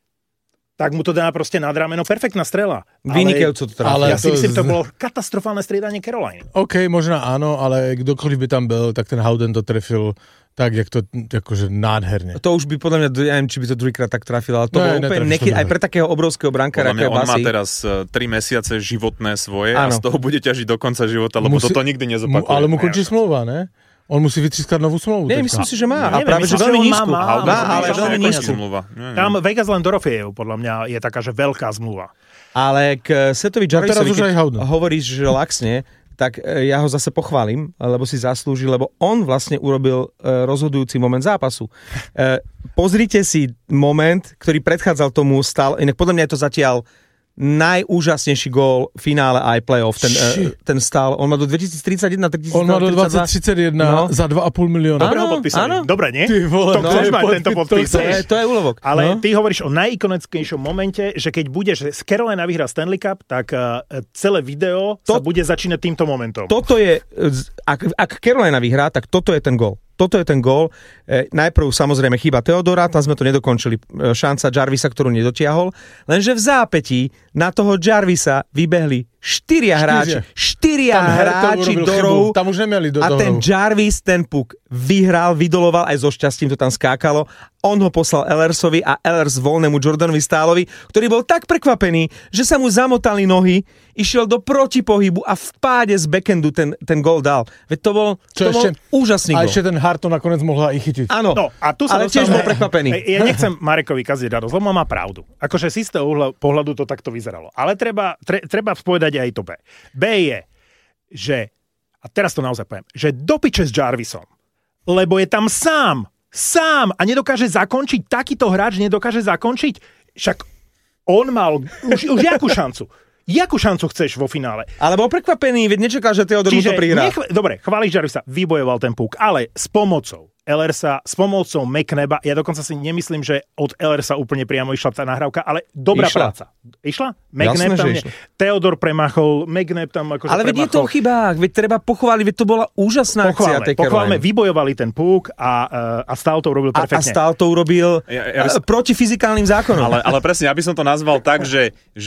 tak mu to dá proste nad rameno. Perfektná strela. Vynikajúco to trafil. Ja si myslím, to bolo katastrofálne striedanie Caroliny. OK, možná áno, ale kdokoliv by tam byl, tak ten Howden to trefil tak, jak to akože nádherne. To už by podľa mňa, ja neviem, či by to druhýkrát tak trafil, ale to bolo úplne nekedy, aj pre takého obrovského brankára, ako je on Bassi. má teraz 3 mesiace životné svoje a z toho bude ťažiť do konca života, lebo toto nikdy nezopakuje. Ale mu končí smlouva, ne? On musí vytřískať novú smlouvu. Nie, myslím si, že má. Neviem, a práve, že veľmi nízku. Ale veľmi nízku. Tam Vegas len Dorofiejev, podľa mňa, je taká, že veľká zmluva. Ale k Setovi Jarvisovi, keď Howden hovoríš, že laxne, tak ja ho zase pochválim, lebo si zaslúži, lebo on vlastne urobil rozhodujúci moment zápasu. Pozrite si moment, ktorý predchádzal tomu Staal, inak podľa mňa je to zatiaľ najúžasnejší gól v finále aj playoff, ten Staal. On má do 2031, 2032. On má do 2031 za 2,5 milióna. Dobre ho podpísali. Dobre, nie? Ty vole, to chceš mať tento podpis. To je úlovok. Ale ty hovoríš o najikonickejšom momente, že keď budeš z Carolina vyhrá Stanley Cup, tak celé video sa bude začínať týmto momentom. Toto je, ak Carolina vyhrá, tak toto je ten gól. Toto je ten gól. Najprv samozrejme chyba Theodora, tam sme to nedokončili. Šanca Jarvisa, ktorú nedotiahol. Lenže v zápätí na toho Jarvisa vybehli 4 hráči do rohu. Tam už nemeli do toho. A ten Jarvis, ten puk vyhral, vydoloval, aj so šťastím to tam skákalo. On ho poslal Ellersovi a Ellers voľnému Jordanovi Staalovi, ktorý bol tak prekvapený, že sa mu zamotali nohy, išiel do protipohybu a v páde z backendu ten gól dal. Veď to bol úžasný gól. A ešte ten Hart to nakoniec mohla i chytiť. Áno, no, a tu sa ale tiež bol prekvapený. Ja nechcem Marekovi kaziť radosť, lebo má pravdu. Akože z istého pohľadu to takto vyzeralo. Ale treba povedať aj to B. B je, že, a teraz to naozaj poviem, že do piče s Jarvisom, lebo je tam sám a nedokáže zakončiť, takýto hráč nedokáže zakončiť, však on mal už jakú šancu? Jakú šancu chceš vo finále? Ale bol prekvapený, veď nečakal, že Theodor mu to prihrá. Dobre, chváliš Jarvisa, vybojoval ten puk, ale s pomocou Ellersa, s pomocou McNaba, ja dokonca si nemyslím, že od Ellersa úplne priamo išla tá nahrávka, ale dobrá práca. Išla? McNab tam Theodor premachol, McNab tam akože ale veď je to o chybách, veď treba pochváliť, veď to bola úžasná akcia. Pochválme, vybojovali ten puk a Staal to urobil perfektne. A Staal to urobil proti fyzikálnym zákonom. Ale presne, ja by som to nazval tak, že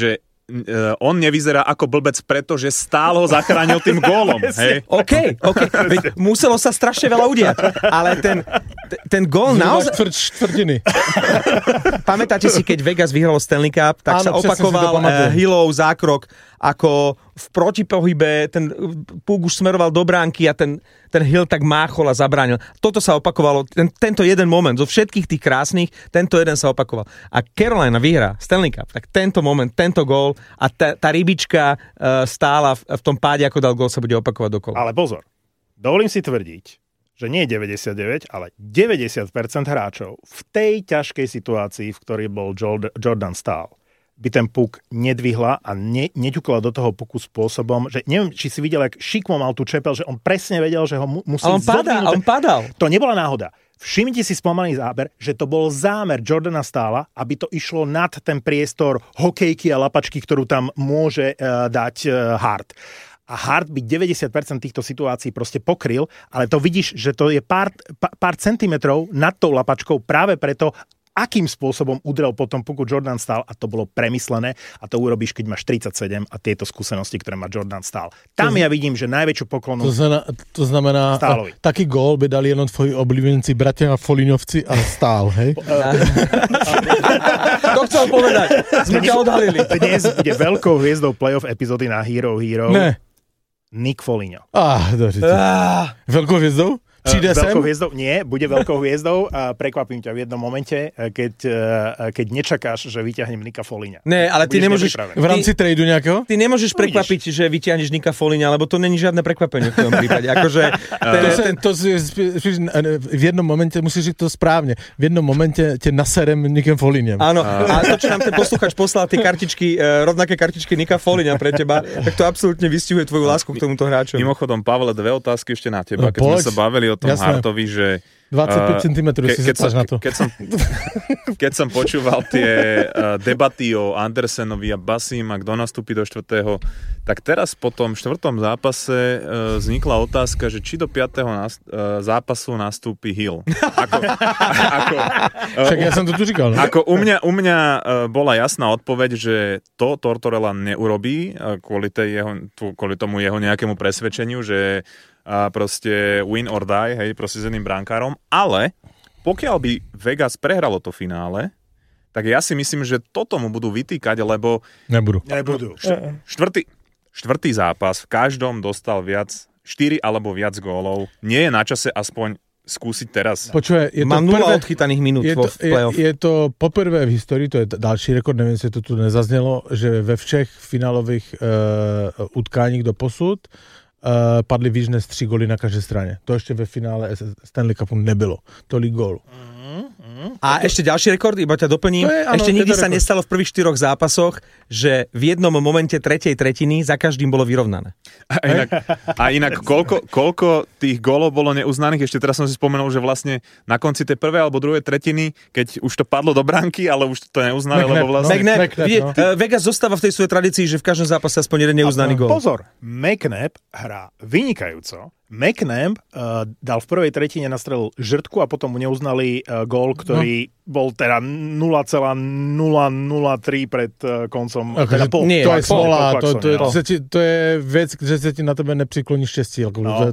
on nevyzerá ako blbec, pretože stále ho zachránil tým gólom. Hej. OK. Veď muselo sa strašne veľa udiať. Ale ten gól naozaj... Štvrtiny. Pamätáte si, keď Vegas vyhralo Stanley Cup, tak Áno, sa opakoval Hillov zákrok, ako v protipohybe ten púk už smeroval do bránky a ten Hill tak máchol a zabránil. Toto sa opakovalo, tento jeden moment, zo všetkých tých krásnych, tento jeden sa opakoval. A Carolina vyhrá Stanley Cup, tak tento moment, tento gól a tá rybička stála v tom páde, ako dal gól, sa bude opakovať dokola. Ale pozor, dovolím si tvrdiť, že nie 99, ale 90% hráčov v tej ťažkej situácii, v ktorej bol Jordan Staal, by ten puk nedvihla a neťukla do toho puku spôsobom, že neviem, či si videl, jak šikmo mal tú čepel, že on presne vedel, že ho musí zodvihnúť. On padal. To nebola náhoda. Všimnite si spomalý záber, že to bol zámer Jordana Staala, aby to išlo nad ten priestor hokejky a lapačky, ktorú tam môže dať Hart. A Hart by 90% týchto situácií proste pokryl, ale to vidíš, že to je pár centimetrov nad tou lapačkou práve preto, akým spôsobom udrel potom puku Jordan Staal a to bolo premyslené a to urobíš, keď máš 37 a tieto skúsenosti, ktoré má Jordan Staal. Tam ja vidím, že najväčšiu poklonu to znamená Stálovi. Taký gól by dali jenom tvoji oblíbenci bratia Foliňovci a Stál, hej? To chcel povedať. Sme ťa odhalili. Dnes bude veľkou hviezdou playoff epizódy na Hero. Ne. Nick Foligno. Veľkou hviezdou? Přijde sem? Hviezdou? Nie, bude veľkou hviezdou a prekvapím ťa v jednom momente, keď nečakáš, že vyťahnem Nicka Foligna. Ne, ale ty nemôžeš... V rámci tradu nejakého? Ty nemôžeš prekvapiť, že vyťahneš Nicka Foligna, lebo to není žiadne prekvapenie v tom prípade. Akože, v jednom momente, musíš říct to správne, v jednom momente te naserem Nickem Folignem. Áno, a to, čo nám ten posluchač poslal, tie kartičky, rovnaké kartičky Nicka Foligna pre teba, tak to absolútne vystihuje tvoju lásku k tomuto hráču. Mimochodom, Pavle, dve otázky ešte na teba. Keď sme sa bavili o tom Hartovi, že 25 cm si zapáš na to. Keď som počúval tie debaty o Andersenovi a Basim a kto nastúpi do 4., tak teraz po tom 4. zápase vznikla otázka, že či do 5. zápasu nastúpi Hill. Však ja som to tu říkal. No? Ako u mňa bola jasná odpoveď, že to Tortorella neurobí kvôli tomu jeho nejakému presvedčeniu, že a proste win or die, hej, proste s jedným brankárom, ale pokiaľ by Vegas prehralo to finále, tak ja si myslím, že toto mu budú vytýkať, lebo Nebudú. Štvrtý zápas, v každom dostal 4 alebo viac gólov. Nie je na čase aspoň skúsiť teraz. Počuje, má 0 odchytaných minút v playoff. Je to poprvé v histórii, to je další rekord, neviem, jestli to tu nezaznělo, že ve všech finálových utkáních do posud padli víc než 3 góly na každej strane. To ešte ve finále Stanley Cupu nebylo. Tolik gólu. A ešte ďalší rekord, iba ťa doplním. Ešte nikdy sa nestalo v prvých 4 zápasoch, že v jednom momente tretej tretiny za každým bolo vyrovnané. A inak koľko tých gólov bolo neuznaných? Ešte teraz som si spomenul, že vlastne na konci tej prvej alebo druhej tretiny, keď už to padlo do bránky, ale už to neuznali, lebo vlastne... Vegas zostáva v tej svojej tradícii, že v každom zápase aspoň jeden neuznaný gól. Pozor, McNabb hrá vynikajúco. McNabb dal v prvej tretine nastrelil žrtku a potom mu neuznali gól, ktorý bol teda 0,003 pred koncom. Teda pol. Nie, to je smola. To je vec, že sa ti na tebe nepřikloní šťastie.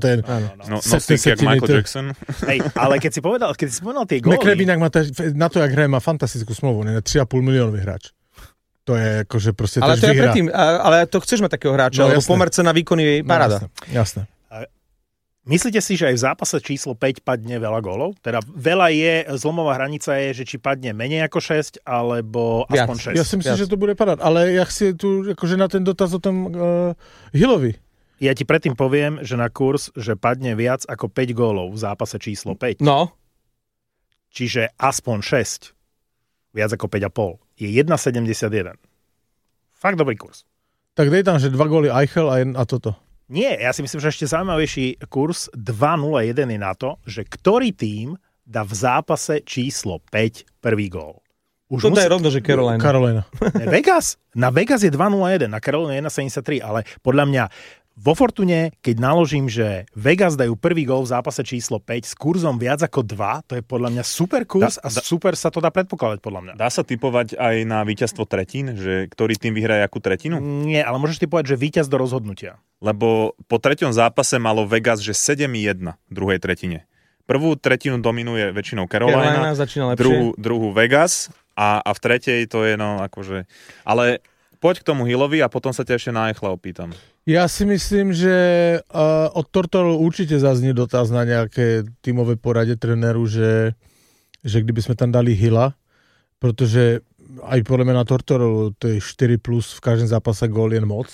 Nosík jak Michael Jackson. Hej, ale keď si povedal tie góly... McNabb inak na to, jak hraje, má fantastickú smlouvu. 3,5 miliónový hráč. To je akože proste ale to je predtým, ale to chceš mať takého hráča, lebo pomer cena výkon je paráda. Jasné. Myslíte si, že aj v zápase číslo 5 padne veľa gólov? Teda veľa je, zlomová hranica je, že či padne menej ako 6, alebo aspoň 6. Ja si myslím, že to bude padať, ale ja chci tu akože na ten dotaz o tom Hillovi. Ja ti predtým poviem, že na kurz, že padne viac ako 5 gólov v zápase číslo 5. No. Čiže aspoň 6. Viac ako 5,5. Je 1,71. Fakt dobrý kurz. Tak dej tam, že 2 góly Eichel a toto. Nie, ja si myslím, že ešte zaujímavejší kurz 2,01 je na to, že ktorý tím dá v zápase číslo 5 prvý gól. Toto je rovno, že Carolina. Vegas. Na Vegas je 2,01, na Carolina je 1,73, ale podľa mňa Vo Fortune, keď naložím, že Vegas dajú prvý gól v zápase číslo 5 s kurzom viac ako 2, to je podľa mňa super kurz a super sa to dá predpokladať podľa mňa. Dá sa tipovať aj na víťazstvo tretín, že ktorý tým vyhraje akú tretinu? Nie, ale môžeš tipovať, že víťaz do rozhodnutia. Lebo po treťom zápase malo Vegas, že 7-1 v druhej tretine. Prvú tretinu dominuje väčšinou Carolina druhú Vegas a v tretej to je akože... Ale poď k tomu Hillovi a potom sa ťa ešte na Eichla opýtam. Ja si myslím, že od Tortorellu určite zaznie dotaz na nejaké tímové porade trenéru, že kdyby sme tam dali Hilla, pretože aj podľa mňa na Tortorellu to je 4 plus v každém zápase gól jen moc.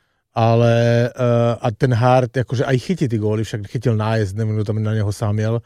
Ale a ten Hart akože aj chytí ty góly, však chytil nájezd, neviem, kto tam na neho sám jel.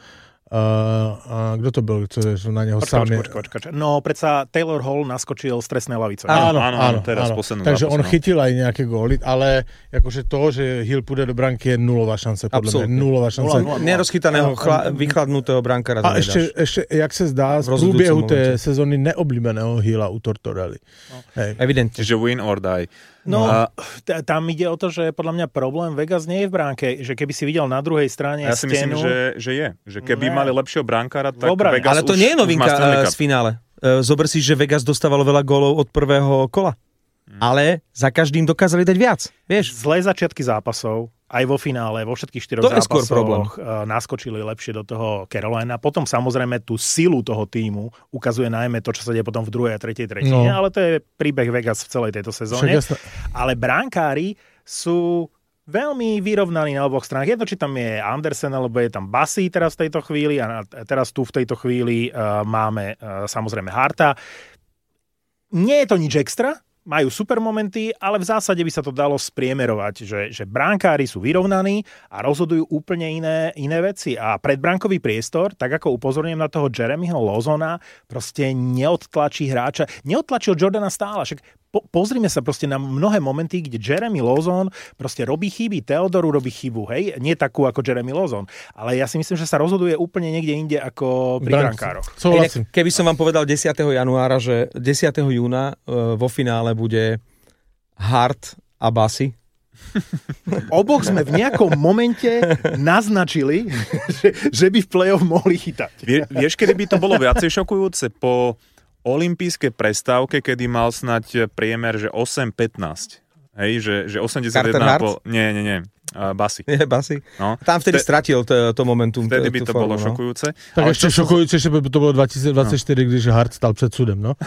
Kto to bol, čo na neho sám jel? Počkaj. No, predsa Taylor Hall naskočil z trestnej lavice. Áno, teraz poslednú Takže zápasu, on chytil aj nejaké góly, ale akože to, že Hill pôjde do branky je nulová šanca, podľa mňa. Nulová šanca. Nerozchytaného, vychladnutého brankára. A ešte, jak sa zdá, z průběhu tej sezóny neoblíbeného Hilla u Tortorelli. Evidentne. Čiže win or die. No, tam ide o to, že podľa mňa problém Vegas nie je v bránke, že keby si videl na druhej strane ja si myslím, že je. Že keby mali lepšieho brankára, tak Dobre, Vegas ale to nie je novinka z finále. Zober si, že Vegas dostávalo veľa gólov od prvého kola. Ale za každým dokázali dať viac. Vieš? Zlé začiatky zápasov, aj vo finále, vo všetkých 4 zápasoch naskočili lepšie do toho Carolina. Potom samozrejme tú silu toho tímu ukazuje najmä to, čo sa deje potom v druhej a tretej tretine, ale to je príbeh Vegas v celej tejto sezóne. Ale brankári sú veľmi vyrovnaní na oboch stranách. Jedno, či tam je Andersen, alebo je tam Bassi teraz v tejto chvíli a teraz tu v tejto chvíli máme samozrejme Harta. Nie je to nič extra, majú super momenty, ale v zásade by sa to dalo spriemerovať, že bránkári sú vyrovnaní a rozhodujú úplne iné veci. A predbránkový priestor, tak ako upozorňujem na toho Jeremyho Lozona, proste neodtlačí hráča. Neodtlačil Jordana Stála, však pozrime sa proste na mnohé momenty, kde Jeremy Lozon proste robí chyby, Theodoru robí chybu, hej? Nie takú ako Jeremy Lozon, ale ja si myslím, že sa rozhoduje úplne niekde inde ako pri brankároch. Keby som vám povedal 10. januára, že 10. júna vo finále bude Hart a Bassi. Oboch sme v nejakom momente naznačili, že by v play-off mohli chytať. Vieš, kedy by to bolo viacej šokujúce? Po olympijskej prestávke, kedy mal snať priemer, že 8-15. Hej, že 81,5... Nie. Bassi. Je Bassi. No. Tam vtedy stratil to momentum. Vtedy by to bolo šokujúce. Tak ešte šokujúce, že by to bolo 2024, když Hart stal pred súdem, no?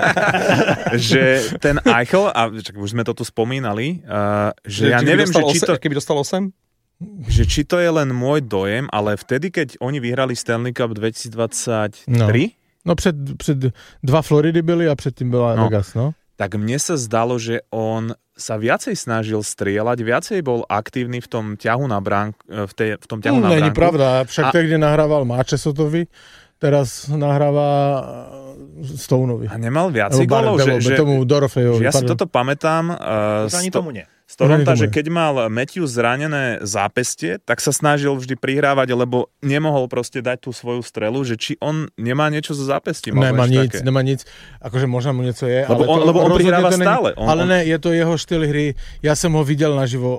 Že ten Eichel, a už sme to tu spomínali, že ja neviem, že či to... Keby dostal 8? Že či to je len môj dojem, ale vtedy, keď oni vyhrali Stanley Cup 2023... No před 2 Floridy byli a předtým byla Vegas, no. Tak mne sa zdalo, že on sa viacej snažil strieľať, viacej bol aktívny v tom ťahu na bránku. V tom ťahu na bránku. Není pravda, však tehdy nahrával Máčesotovi, teraz nahráva Stoneovi. A nemal viacej gólov? Tomu Dorofejovi. Ja si toto pamätám. Ani tomu nie. Z Toronta, že keď mal Matthews zranené zápestie, tak sa snažil vždy prihrávať, lebo nemohol proste dať tú svoju strelu, že či on nemá niečo zo zápestím. Nemá nic. Akože možno mu niečo je. Lebo on prihráva stále. Ale ne, je to jeho štýl hry. Ja som ho videl naživo.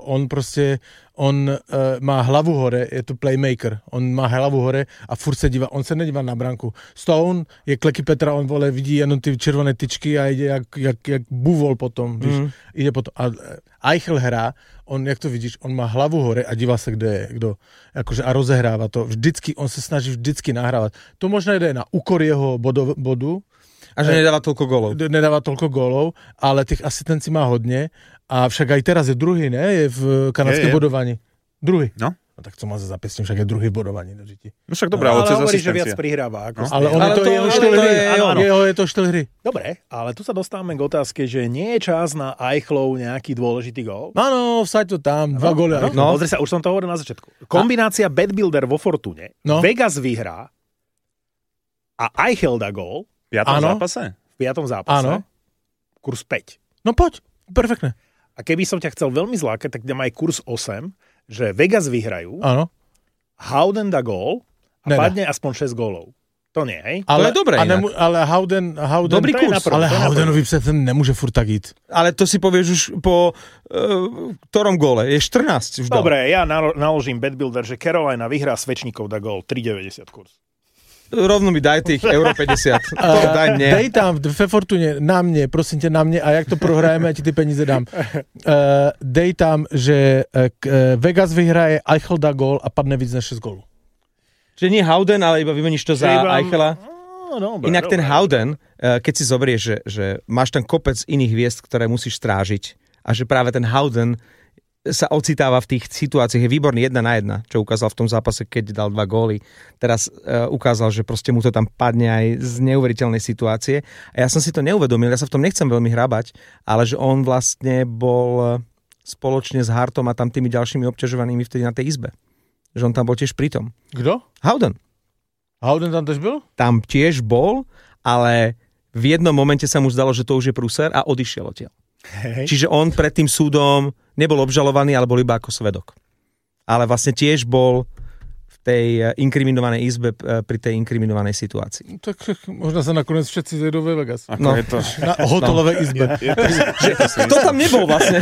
On má hlavu hore, je to playmaker. On má hlavu hore a furt se dívá. On se nedívá na branku. Stone je Kleky Petra, on vidí jenom ty červené tyčky a ide jak buvol potom. Ide potom. A Eichel hrá, on, jak to vidíš, on má hlavu hore a dívá sa, kde je, kdo. Akože a rozehráva to. Vždycky, on sa snaží vždycky nahrávať. To možno ide na úkor jeho bodu. A že nedáva toľko gólov. Ale tých asistencí má hodne. A však aj teraz je druhý, ne? Je v kanadském bodovaní. Druhý. No tak co má za zapestím, však je druhý v bodovaní. No však dobré, ale cez hovorí, že viac prihráva. Ale to je jeho štýl hry. Jeho je to štýl hry. Dobre, ale tu sa dostávame k otázke, že nie je čas na Eichlov nejaký dôležitý gól? Áno, vsaď to tam, 2 góly. No, pozri sa, už som to hovoril na začiatku. Kombinácia Bet Builder vo Fortune, Vegas vyhrá a Eichel dá gól. V 5. zápase? V 5. zápase. Kurs 5. No poď, perfektne. A keby som ťa chcel veľmi zlákať, tak dám aj kurs 8, že Vegas vyhrajú, áno. Howden dá gól a padne aspoň 6 gólov. To nie, hej? Ale dobre ale Howden dobrý kurz. Ale Howdenovi přece nemôže furt tak ísť. Ale to si povieš už po ktorom góle? Je 14 už dal. Dobre, ja naložím betbuilder, že Carolina vyhrá Svečníkov da gól 3,90 kurz. Rovno mi daj tých euro 50. Daj mne. Dej tam ve Fortune na mne, prosím ťa, na mne a jak to prohrajeme, ja ti ty peníze dám. Dej tam, že Vegas vyhraje, Eichel dá gól a padne víc než 6 gólov. Čiže nie Howden, ale iba vymeníš to za Eichela. Dobre, Inak ten Howden, keď si zoberieš, že máš tam kopec iných hviezd, ktoré musíš strážiť a že práve ten Howden sa ocitáva v tých situáciách, je výborný 1-1, čo ukázal v tom zápase, keď dal 2 góly. Teraz ukázal, že proste mu to tam padne aj z neuveriteľnej situácie. A ja som si to neuvedomil, ja sa v tom nechcem veľmi hrabať, ale že on vlastne bol spoločne s Hartom a tam tými ďalšími obťažovanými vtedy na tej izbe. Že on tam bol tiež pritom. Kto? Howden. Howden tam tiež bol? Tam tiež bol, ale v jednom momente sa mu zdalo, že to už je prúser a odišiel odtiaľ. Čiže on pred tým súdom nebol obžalovaný, ale bol iba ako svedok. Ale vlastne tiež bol v tej inkriminovanej izbe pri tej inkriminovanej situácii. Tak možno sa nakoniec všetci zejdú ve Vegas. Ako je to? Na hotelovej izbe. Kto tam nebol vlastne?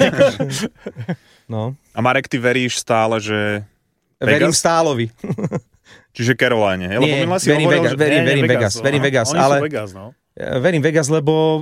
No. A Marek, ty veríš stále, že Verím Stálovi. Čiže Caroline. Nie, verím Vegas. Verím Vegas, ale Vegas, no. verím Vegas, lebo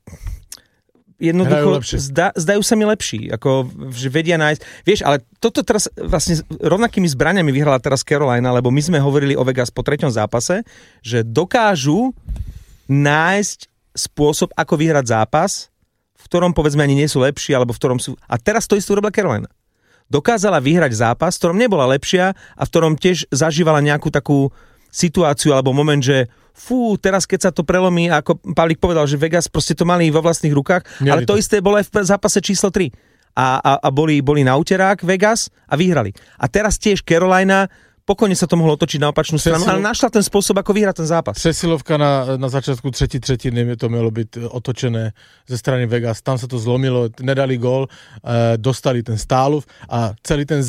jednoducho zdajú sa mi lepší, ako že vedia nájsť. Vieš, ale toto teraz vlastne rovnakými zbraňami vyhrala teraz Carolina, lebo my sme hovorili o Vegas po 3. zápase, že dokážu nájsť spôsob, ako vyhrať zápas, v ktorom povedzme ani nie sú lepší, alebo v ktorom sú... A teraz to isté urobila Carolina. Dokázala vyhrať zápas, v ktorom nebola lepšia a v ktorom tiež zažívala nejakú takú situáciu alebo moment, že teraz keď sa to prelomí, ako Pavlík povedal, že Vegas proste to mali vo vlastných rukách, ale to isté bolo aj v zápase číslo 3. A boli na úterák Vegas a vyhrali. A teraz tiež Carolina, pokojne sa to mohlo otočiť na opačnú stranu, ale našla ten spôsob, ako vyhrať ten zápas. Přesilovka na začiatku třetí tretiny to mělo byť otočené ze strany Vegas. Tam sa to zlomilo, nedali gól, dostali ten Stálov a celý ten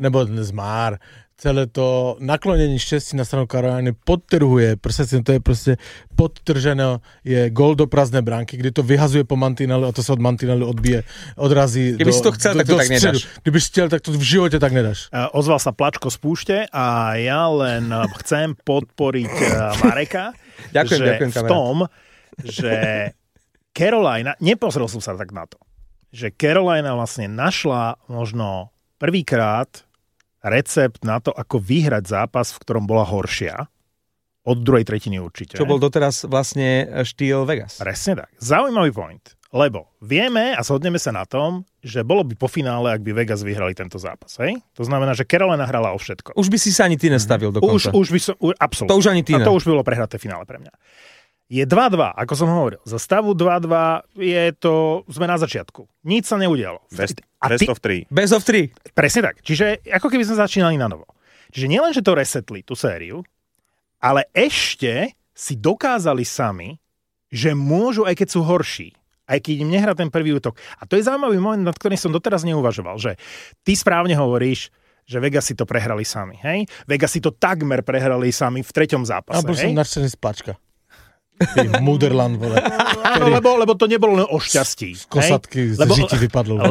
celé to naklonení šťastí na stranu Caroliny podtrhuje, to je proste podtržené, je gól do prázdnej bránky, kde to vyhazuje po mantinelu a to sa od mantinelu odrazí Keby si to chcel, tak to tak nedáš. Keby si chcel, tak to v živote tak nedáš. Ozval sa Plačko z púšte a ja len chcem podporiť Mareka ďakujem, v tom, že Carolina, nepozrel som sa tak na to, že Carolina vlastne našla možno prvýkrát recept na to, ako vyhrať zápas, v ktorom bola horšia. Od druhej tretiny určite. Čo bol doteraz vlastne štýl Vegas. Presne tak. Zaujímavý point. Lebo vieme a zhodneme sa na tom, že bolo by po finále, ak by Vegas vyhrali tento zápas. Hej? To znamená, že Carolina hrala o všetko. Už by si sa ani ty nestavil dokonca. Už by som, absolútne. To už ani ty ne. A to už bolo prehraté finále pre mňa. Je 2-2, ako som hovoril. Za stavu 2-2 sme na začiatku. Nič sa neudialo. Best of 3. Best of 3. Presne tak. Čiže ako keby sme začínali na novo. Čiže nielen, že to resetli, tú sériu, ale ešte si dokázali sami, že môžu, aj keď sú horší, aj keď im nehrá ten prvý útok. A to je zaujímavý moment, nad ktorým som doteraz neuvažoval, že ty správne hovoríš, že Vegas si to prehrali sami. Hej? Vegas si to takmer prehrali sami v 3. zápase. A bol som nadšený z Plačka. Mudrland, vole. Lebo to nebolo len o šťastí. Z kosatky z žiti vypadlo.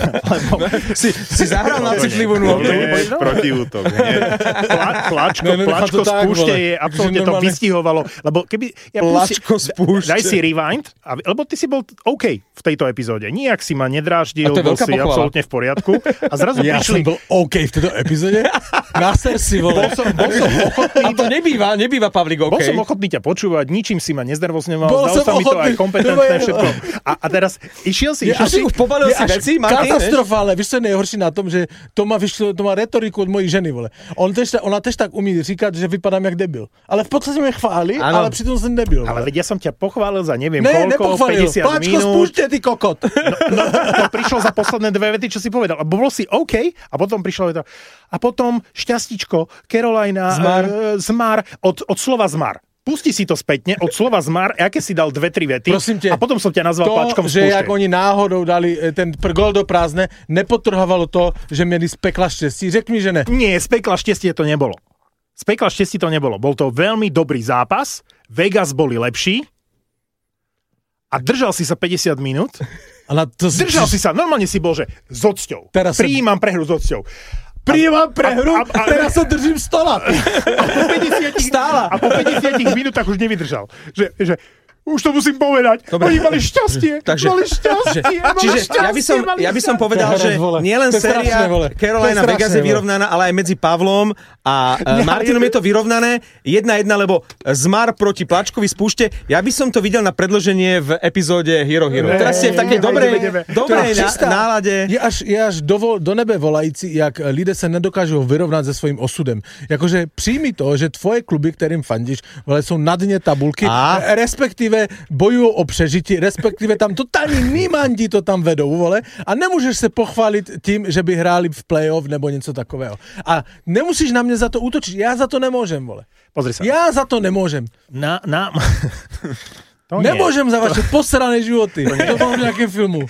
Si zahral na citlivú nôtu. Protiútok. Plačko z púšte je absolútne to vystihovalo. Lebo keby... Plačko z púšte. Daj si rewind, lebo ty si bol OK v tejto epizóde. Nijak si ma nedráždil, bol si absolútne v poriadku. A zrazu prišli... Ja som bol OK v tejto epizóde? Naser si, vole. Bol som ochotný... A to nebýva Pavlík OK. Bol som ochotný ťa počúvať, ničím si ma neznervozňoval, dal sa mi to aj kompetentné všetko. A teraz išiel si... Už pobalil si veci, Martin? Katastrofálne. Víš, čo je nejhorší na tom, že to má retoriku od mojej ženy, vole. Ona tež tak umí říkať, že vypadám jak debil. Ale v podstate mě chváli, ale přitom som debil. Ale veď ja som ťa pochválil za neviem koľko, 50 Páčko, minút. spúšte, ty kokot. No, to prišlo za posledné 2 vety, čo si povedal. A bol si OK, a potom prišlo veta. A potom šťastíčko, Carolina, zmar, od slova zmar. Pusti si to spätne od slova zmar, aké si dal 2-3 vety. A potom som ťa nazval Plačkom z púšte. Že jak oni náhodou dali ten gól do prázdne, nepotrhovalo to, že mieli z pekla šťastie. Řekni mi, že ne. Nie, z pekla šťastie to nebolo. Z pekla štestí to nebolo. Bol to veľmi dobrý zápas, Vegas boli lepší a držal si sa 50 minút. Držal si sa, normálne si bol, že s odsťou. Prijímam prehru s odsťou. Prijímam prehru, teraz sa držím stola. A po 50 minútach už nevydržal. Že už to musím povedať. Dobre. Oni mali šťastie. Ja by som povedal, že nielen séria Carolina Vegas je vyrovnaná, ale aj medzi Pavlom a Martinom je to vyrovnané 1-1, lebo Zmar proti Plačkovi z Púšte. Ja by som to videl na predĺženie v epizóde Hero Hero. Teraz ste v takej dobrej nálade. Je až do nebe volající, jak lidé se nedokážou vyrovnať se svým osudem. Jakože přijmi to, že tvoje kluby, kterým fandíš, jsou na dně tabulky, respektive bojují o přežití, respektive tam totální nímandi to tam vedou, vole, a nemůžeš se pochválit tím, že by hráli v playoff nebo něco takového. A nemusíš na mě za to útočit, já za to nemůžem, vole. Pozri sa. Já za to nemůžem. Nemôžem za vaše posrané životy. To mám v nejakém filmu.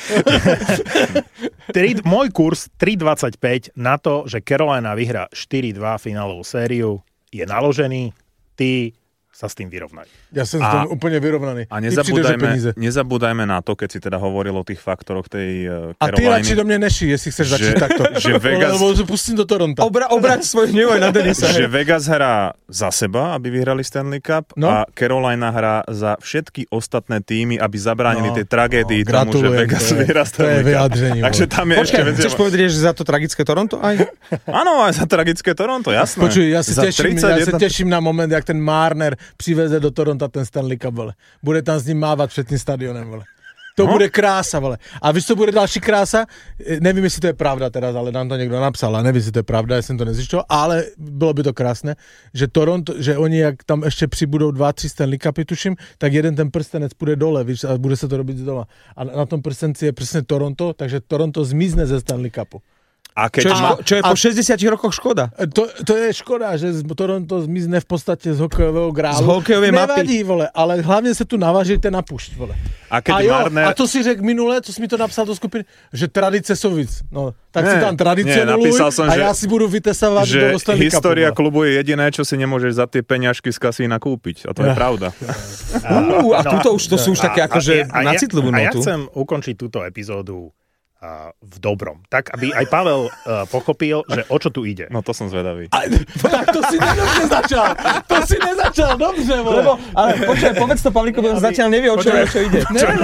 Môj kurz 3,25 na to, že Carolina vyhrá 4-2 finálovú sériu, je naložený. Ty sa s tým vyrovnaj. Ja som s tým úplne vyrovnaný. A nezabúdajme na to, keď si teda hovoril o tých faktoroch tej Caroliny. A ty radši do mňa neší, jestli chceš začať takto. Že Vegas... Lebo pustím do Toronta. Obrať svoj hnev aj na Denisa. Že Vegas hrá za seba, aby vyhrali Stanley Cup, a Carolina hrá za všetky ostatné týmy, aby zabránili tej tragédii tomu, že Vegas vyhrá Stanley Cup. Takže tam je ešte vec. Chceš povedať, že za to tragické Toronto aj? Áno, aj za tragické Toronto, jasné. Počuj, ja sa teším na moment, jak ten Marner přiveze do Toronta ten Stanley Cup, vole. Bude tam s ním mávat před tím stadionem, vole. To bude krása, vole. A víš, co bude další krása? Nevím, jestli to je pravda teraz, ale nám to někdo napsal, a nevím, jestli to je pravda, já jsem to nezjišťoval, ale bylo by to krásné, že Toronto, že oni, jak tam ještě přibudou 2-3 Stanley Cupy, tuším, tak jeden ten prstenec půjde dole, víš, a bude se to robiť z dola. A na tom prstenci je přesně Toronto, takže Toronto zmizne ze Stanley Cupu. A čo je po 60 rokoch škoda? To je škoda, že Toronto zmizne v podstate z hokejového grálu. Z hokejovej mapy. Nevadí, vole, ale hlavne sa tu navážite na pušť, vole. A to si řekl minule, to si mi to napsal do skupiny, že tradice sú víc. No, tak si tam tradicionaluj a ja si budu vytesávať do Stanley Cupu. História klubu je jediné, čo si nemôžeš za tie peňažky z kasína kúpiť. A to je pravda. A to sú už také akože na citlivú notu. A ja chcem ukončiť túto epizódu v dobrom. Tak, aby aj Pavel pochopil, že o čo tu ide. No to som zvedavý. Tak to si nezačal. To si nezačal, dobře, vole. Ale počkaj, povedz to Pavlíko, bo zatiaľ nevie, o čo ide.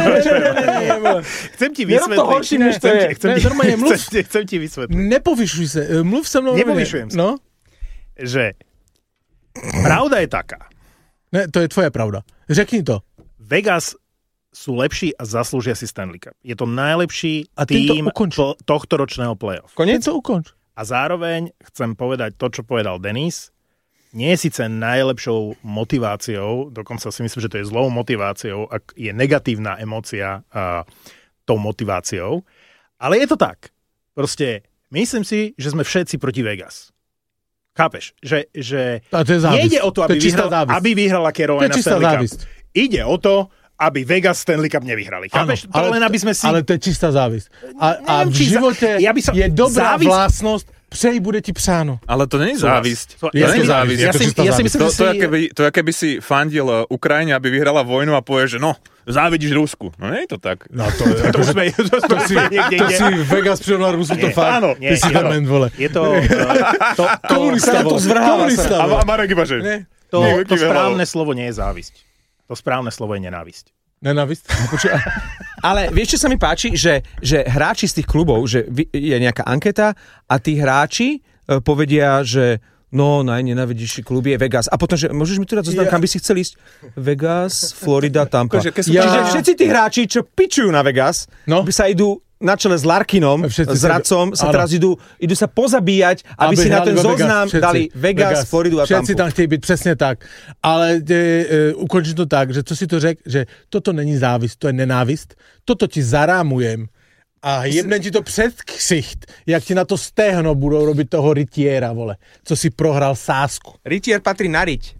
Ne. Chcem ti vysvetliť. Nerob to horším, než to je. Chcem ti vysvetliť. Nepovyšuj sa. Mluv sa mnou. Nepovyšujem sa. No? Že pravda je taká. Ne, to je tvoja pravda. Řekni to. Vegas sú lepší a zaslúžia si Stanley Cup. Je to najlepší tým tohto ročného playoff. Koniec to ukonč. A zároveň chcem povedať to, čo povedal Denis. Nie je síce najlepšou motiváciou, dokonca si myslím, že to je zlou motiváciou, ak je negatívna emócia tou motiváciou, ale je to tak. Proste myslím si, že sme všetci proti Vegas. Chápeš? Že nejde o to, aby vyhrala Carolina Stanley Cup. Ide o to, aby Vegas Stanley Cup nevyhrali. Chápeš? Áno, len aby sme si... Ale to je čistá závisť. A v živote je dobrá vlastnosť, prej bude ti psáno. Ale to nie je závisť. To nie je závisť. To je, keby si fandil Ukrajine, aby vyhrala vojnu a povieš, že no, závidíš Rusku. No nie je to tak. No to si Vegas prirovnal Rusku, to fakt. Áno, ty si dement, vole. Je to... Komunista. A Marek iba, že... To správne slovo nie je závisť. To správne slovo je nenávisť. Nenávisť? Ale vieš, čo sa mi páči? Že hráči z tých klubov, že je nejaká anketa a tí hráči povedia, že no, najnenávidíš klub je Vegas. A potom, že môžeš mi tu dať zoznam, kam by si chcel ísť? Vegas, Florida, Tampa. Čiže všetci tí hráči, čo pičujú na Vegas, by sa idú na čele s Larkinom, s Radcom, sa teraz idú sa pozabíjať, aby si na ten zoznam dali Vegas, Floridu a Tampu. Všetci tam chtějí byť, presne tak. Ale ukončím to tak, že co si to řek, že toto není závisť, to je nenávist. Toto ti zarámujem a jebnem ti to před ksicht, jak ti na to stehno budou robiť toho rytiera, vole, co si prohral sásku. Rytier patrí na riť.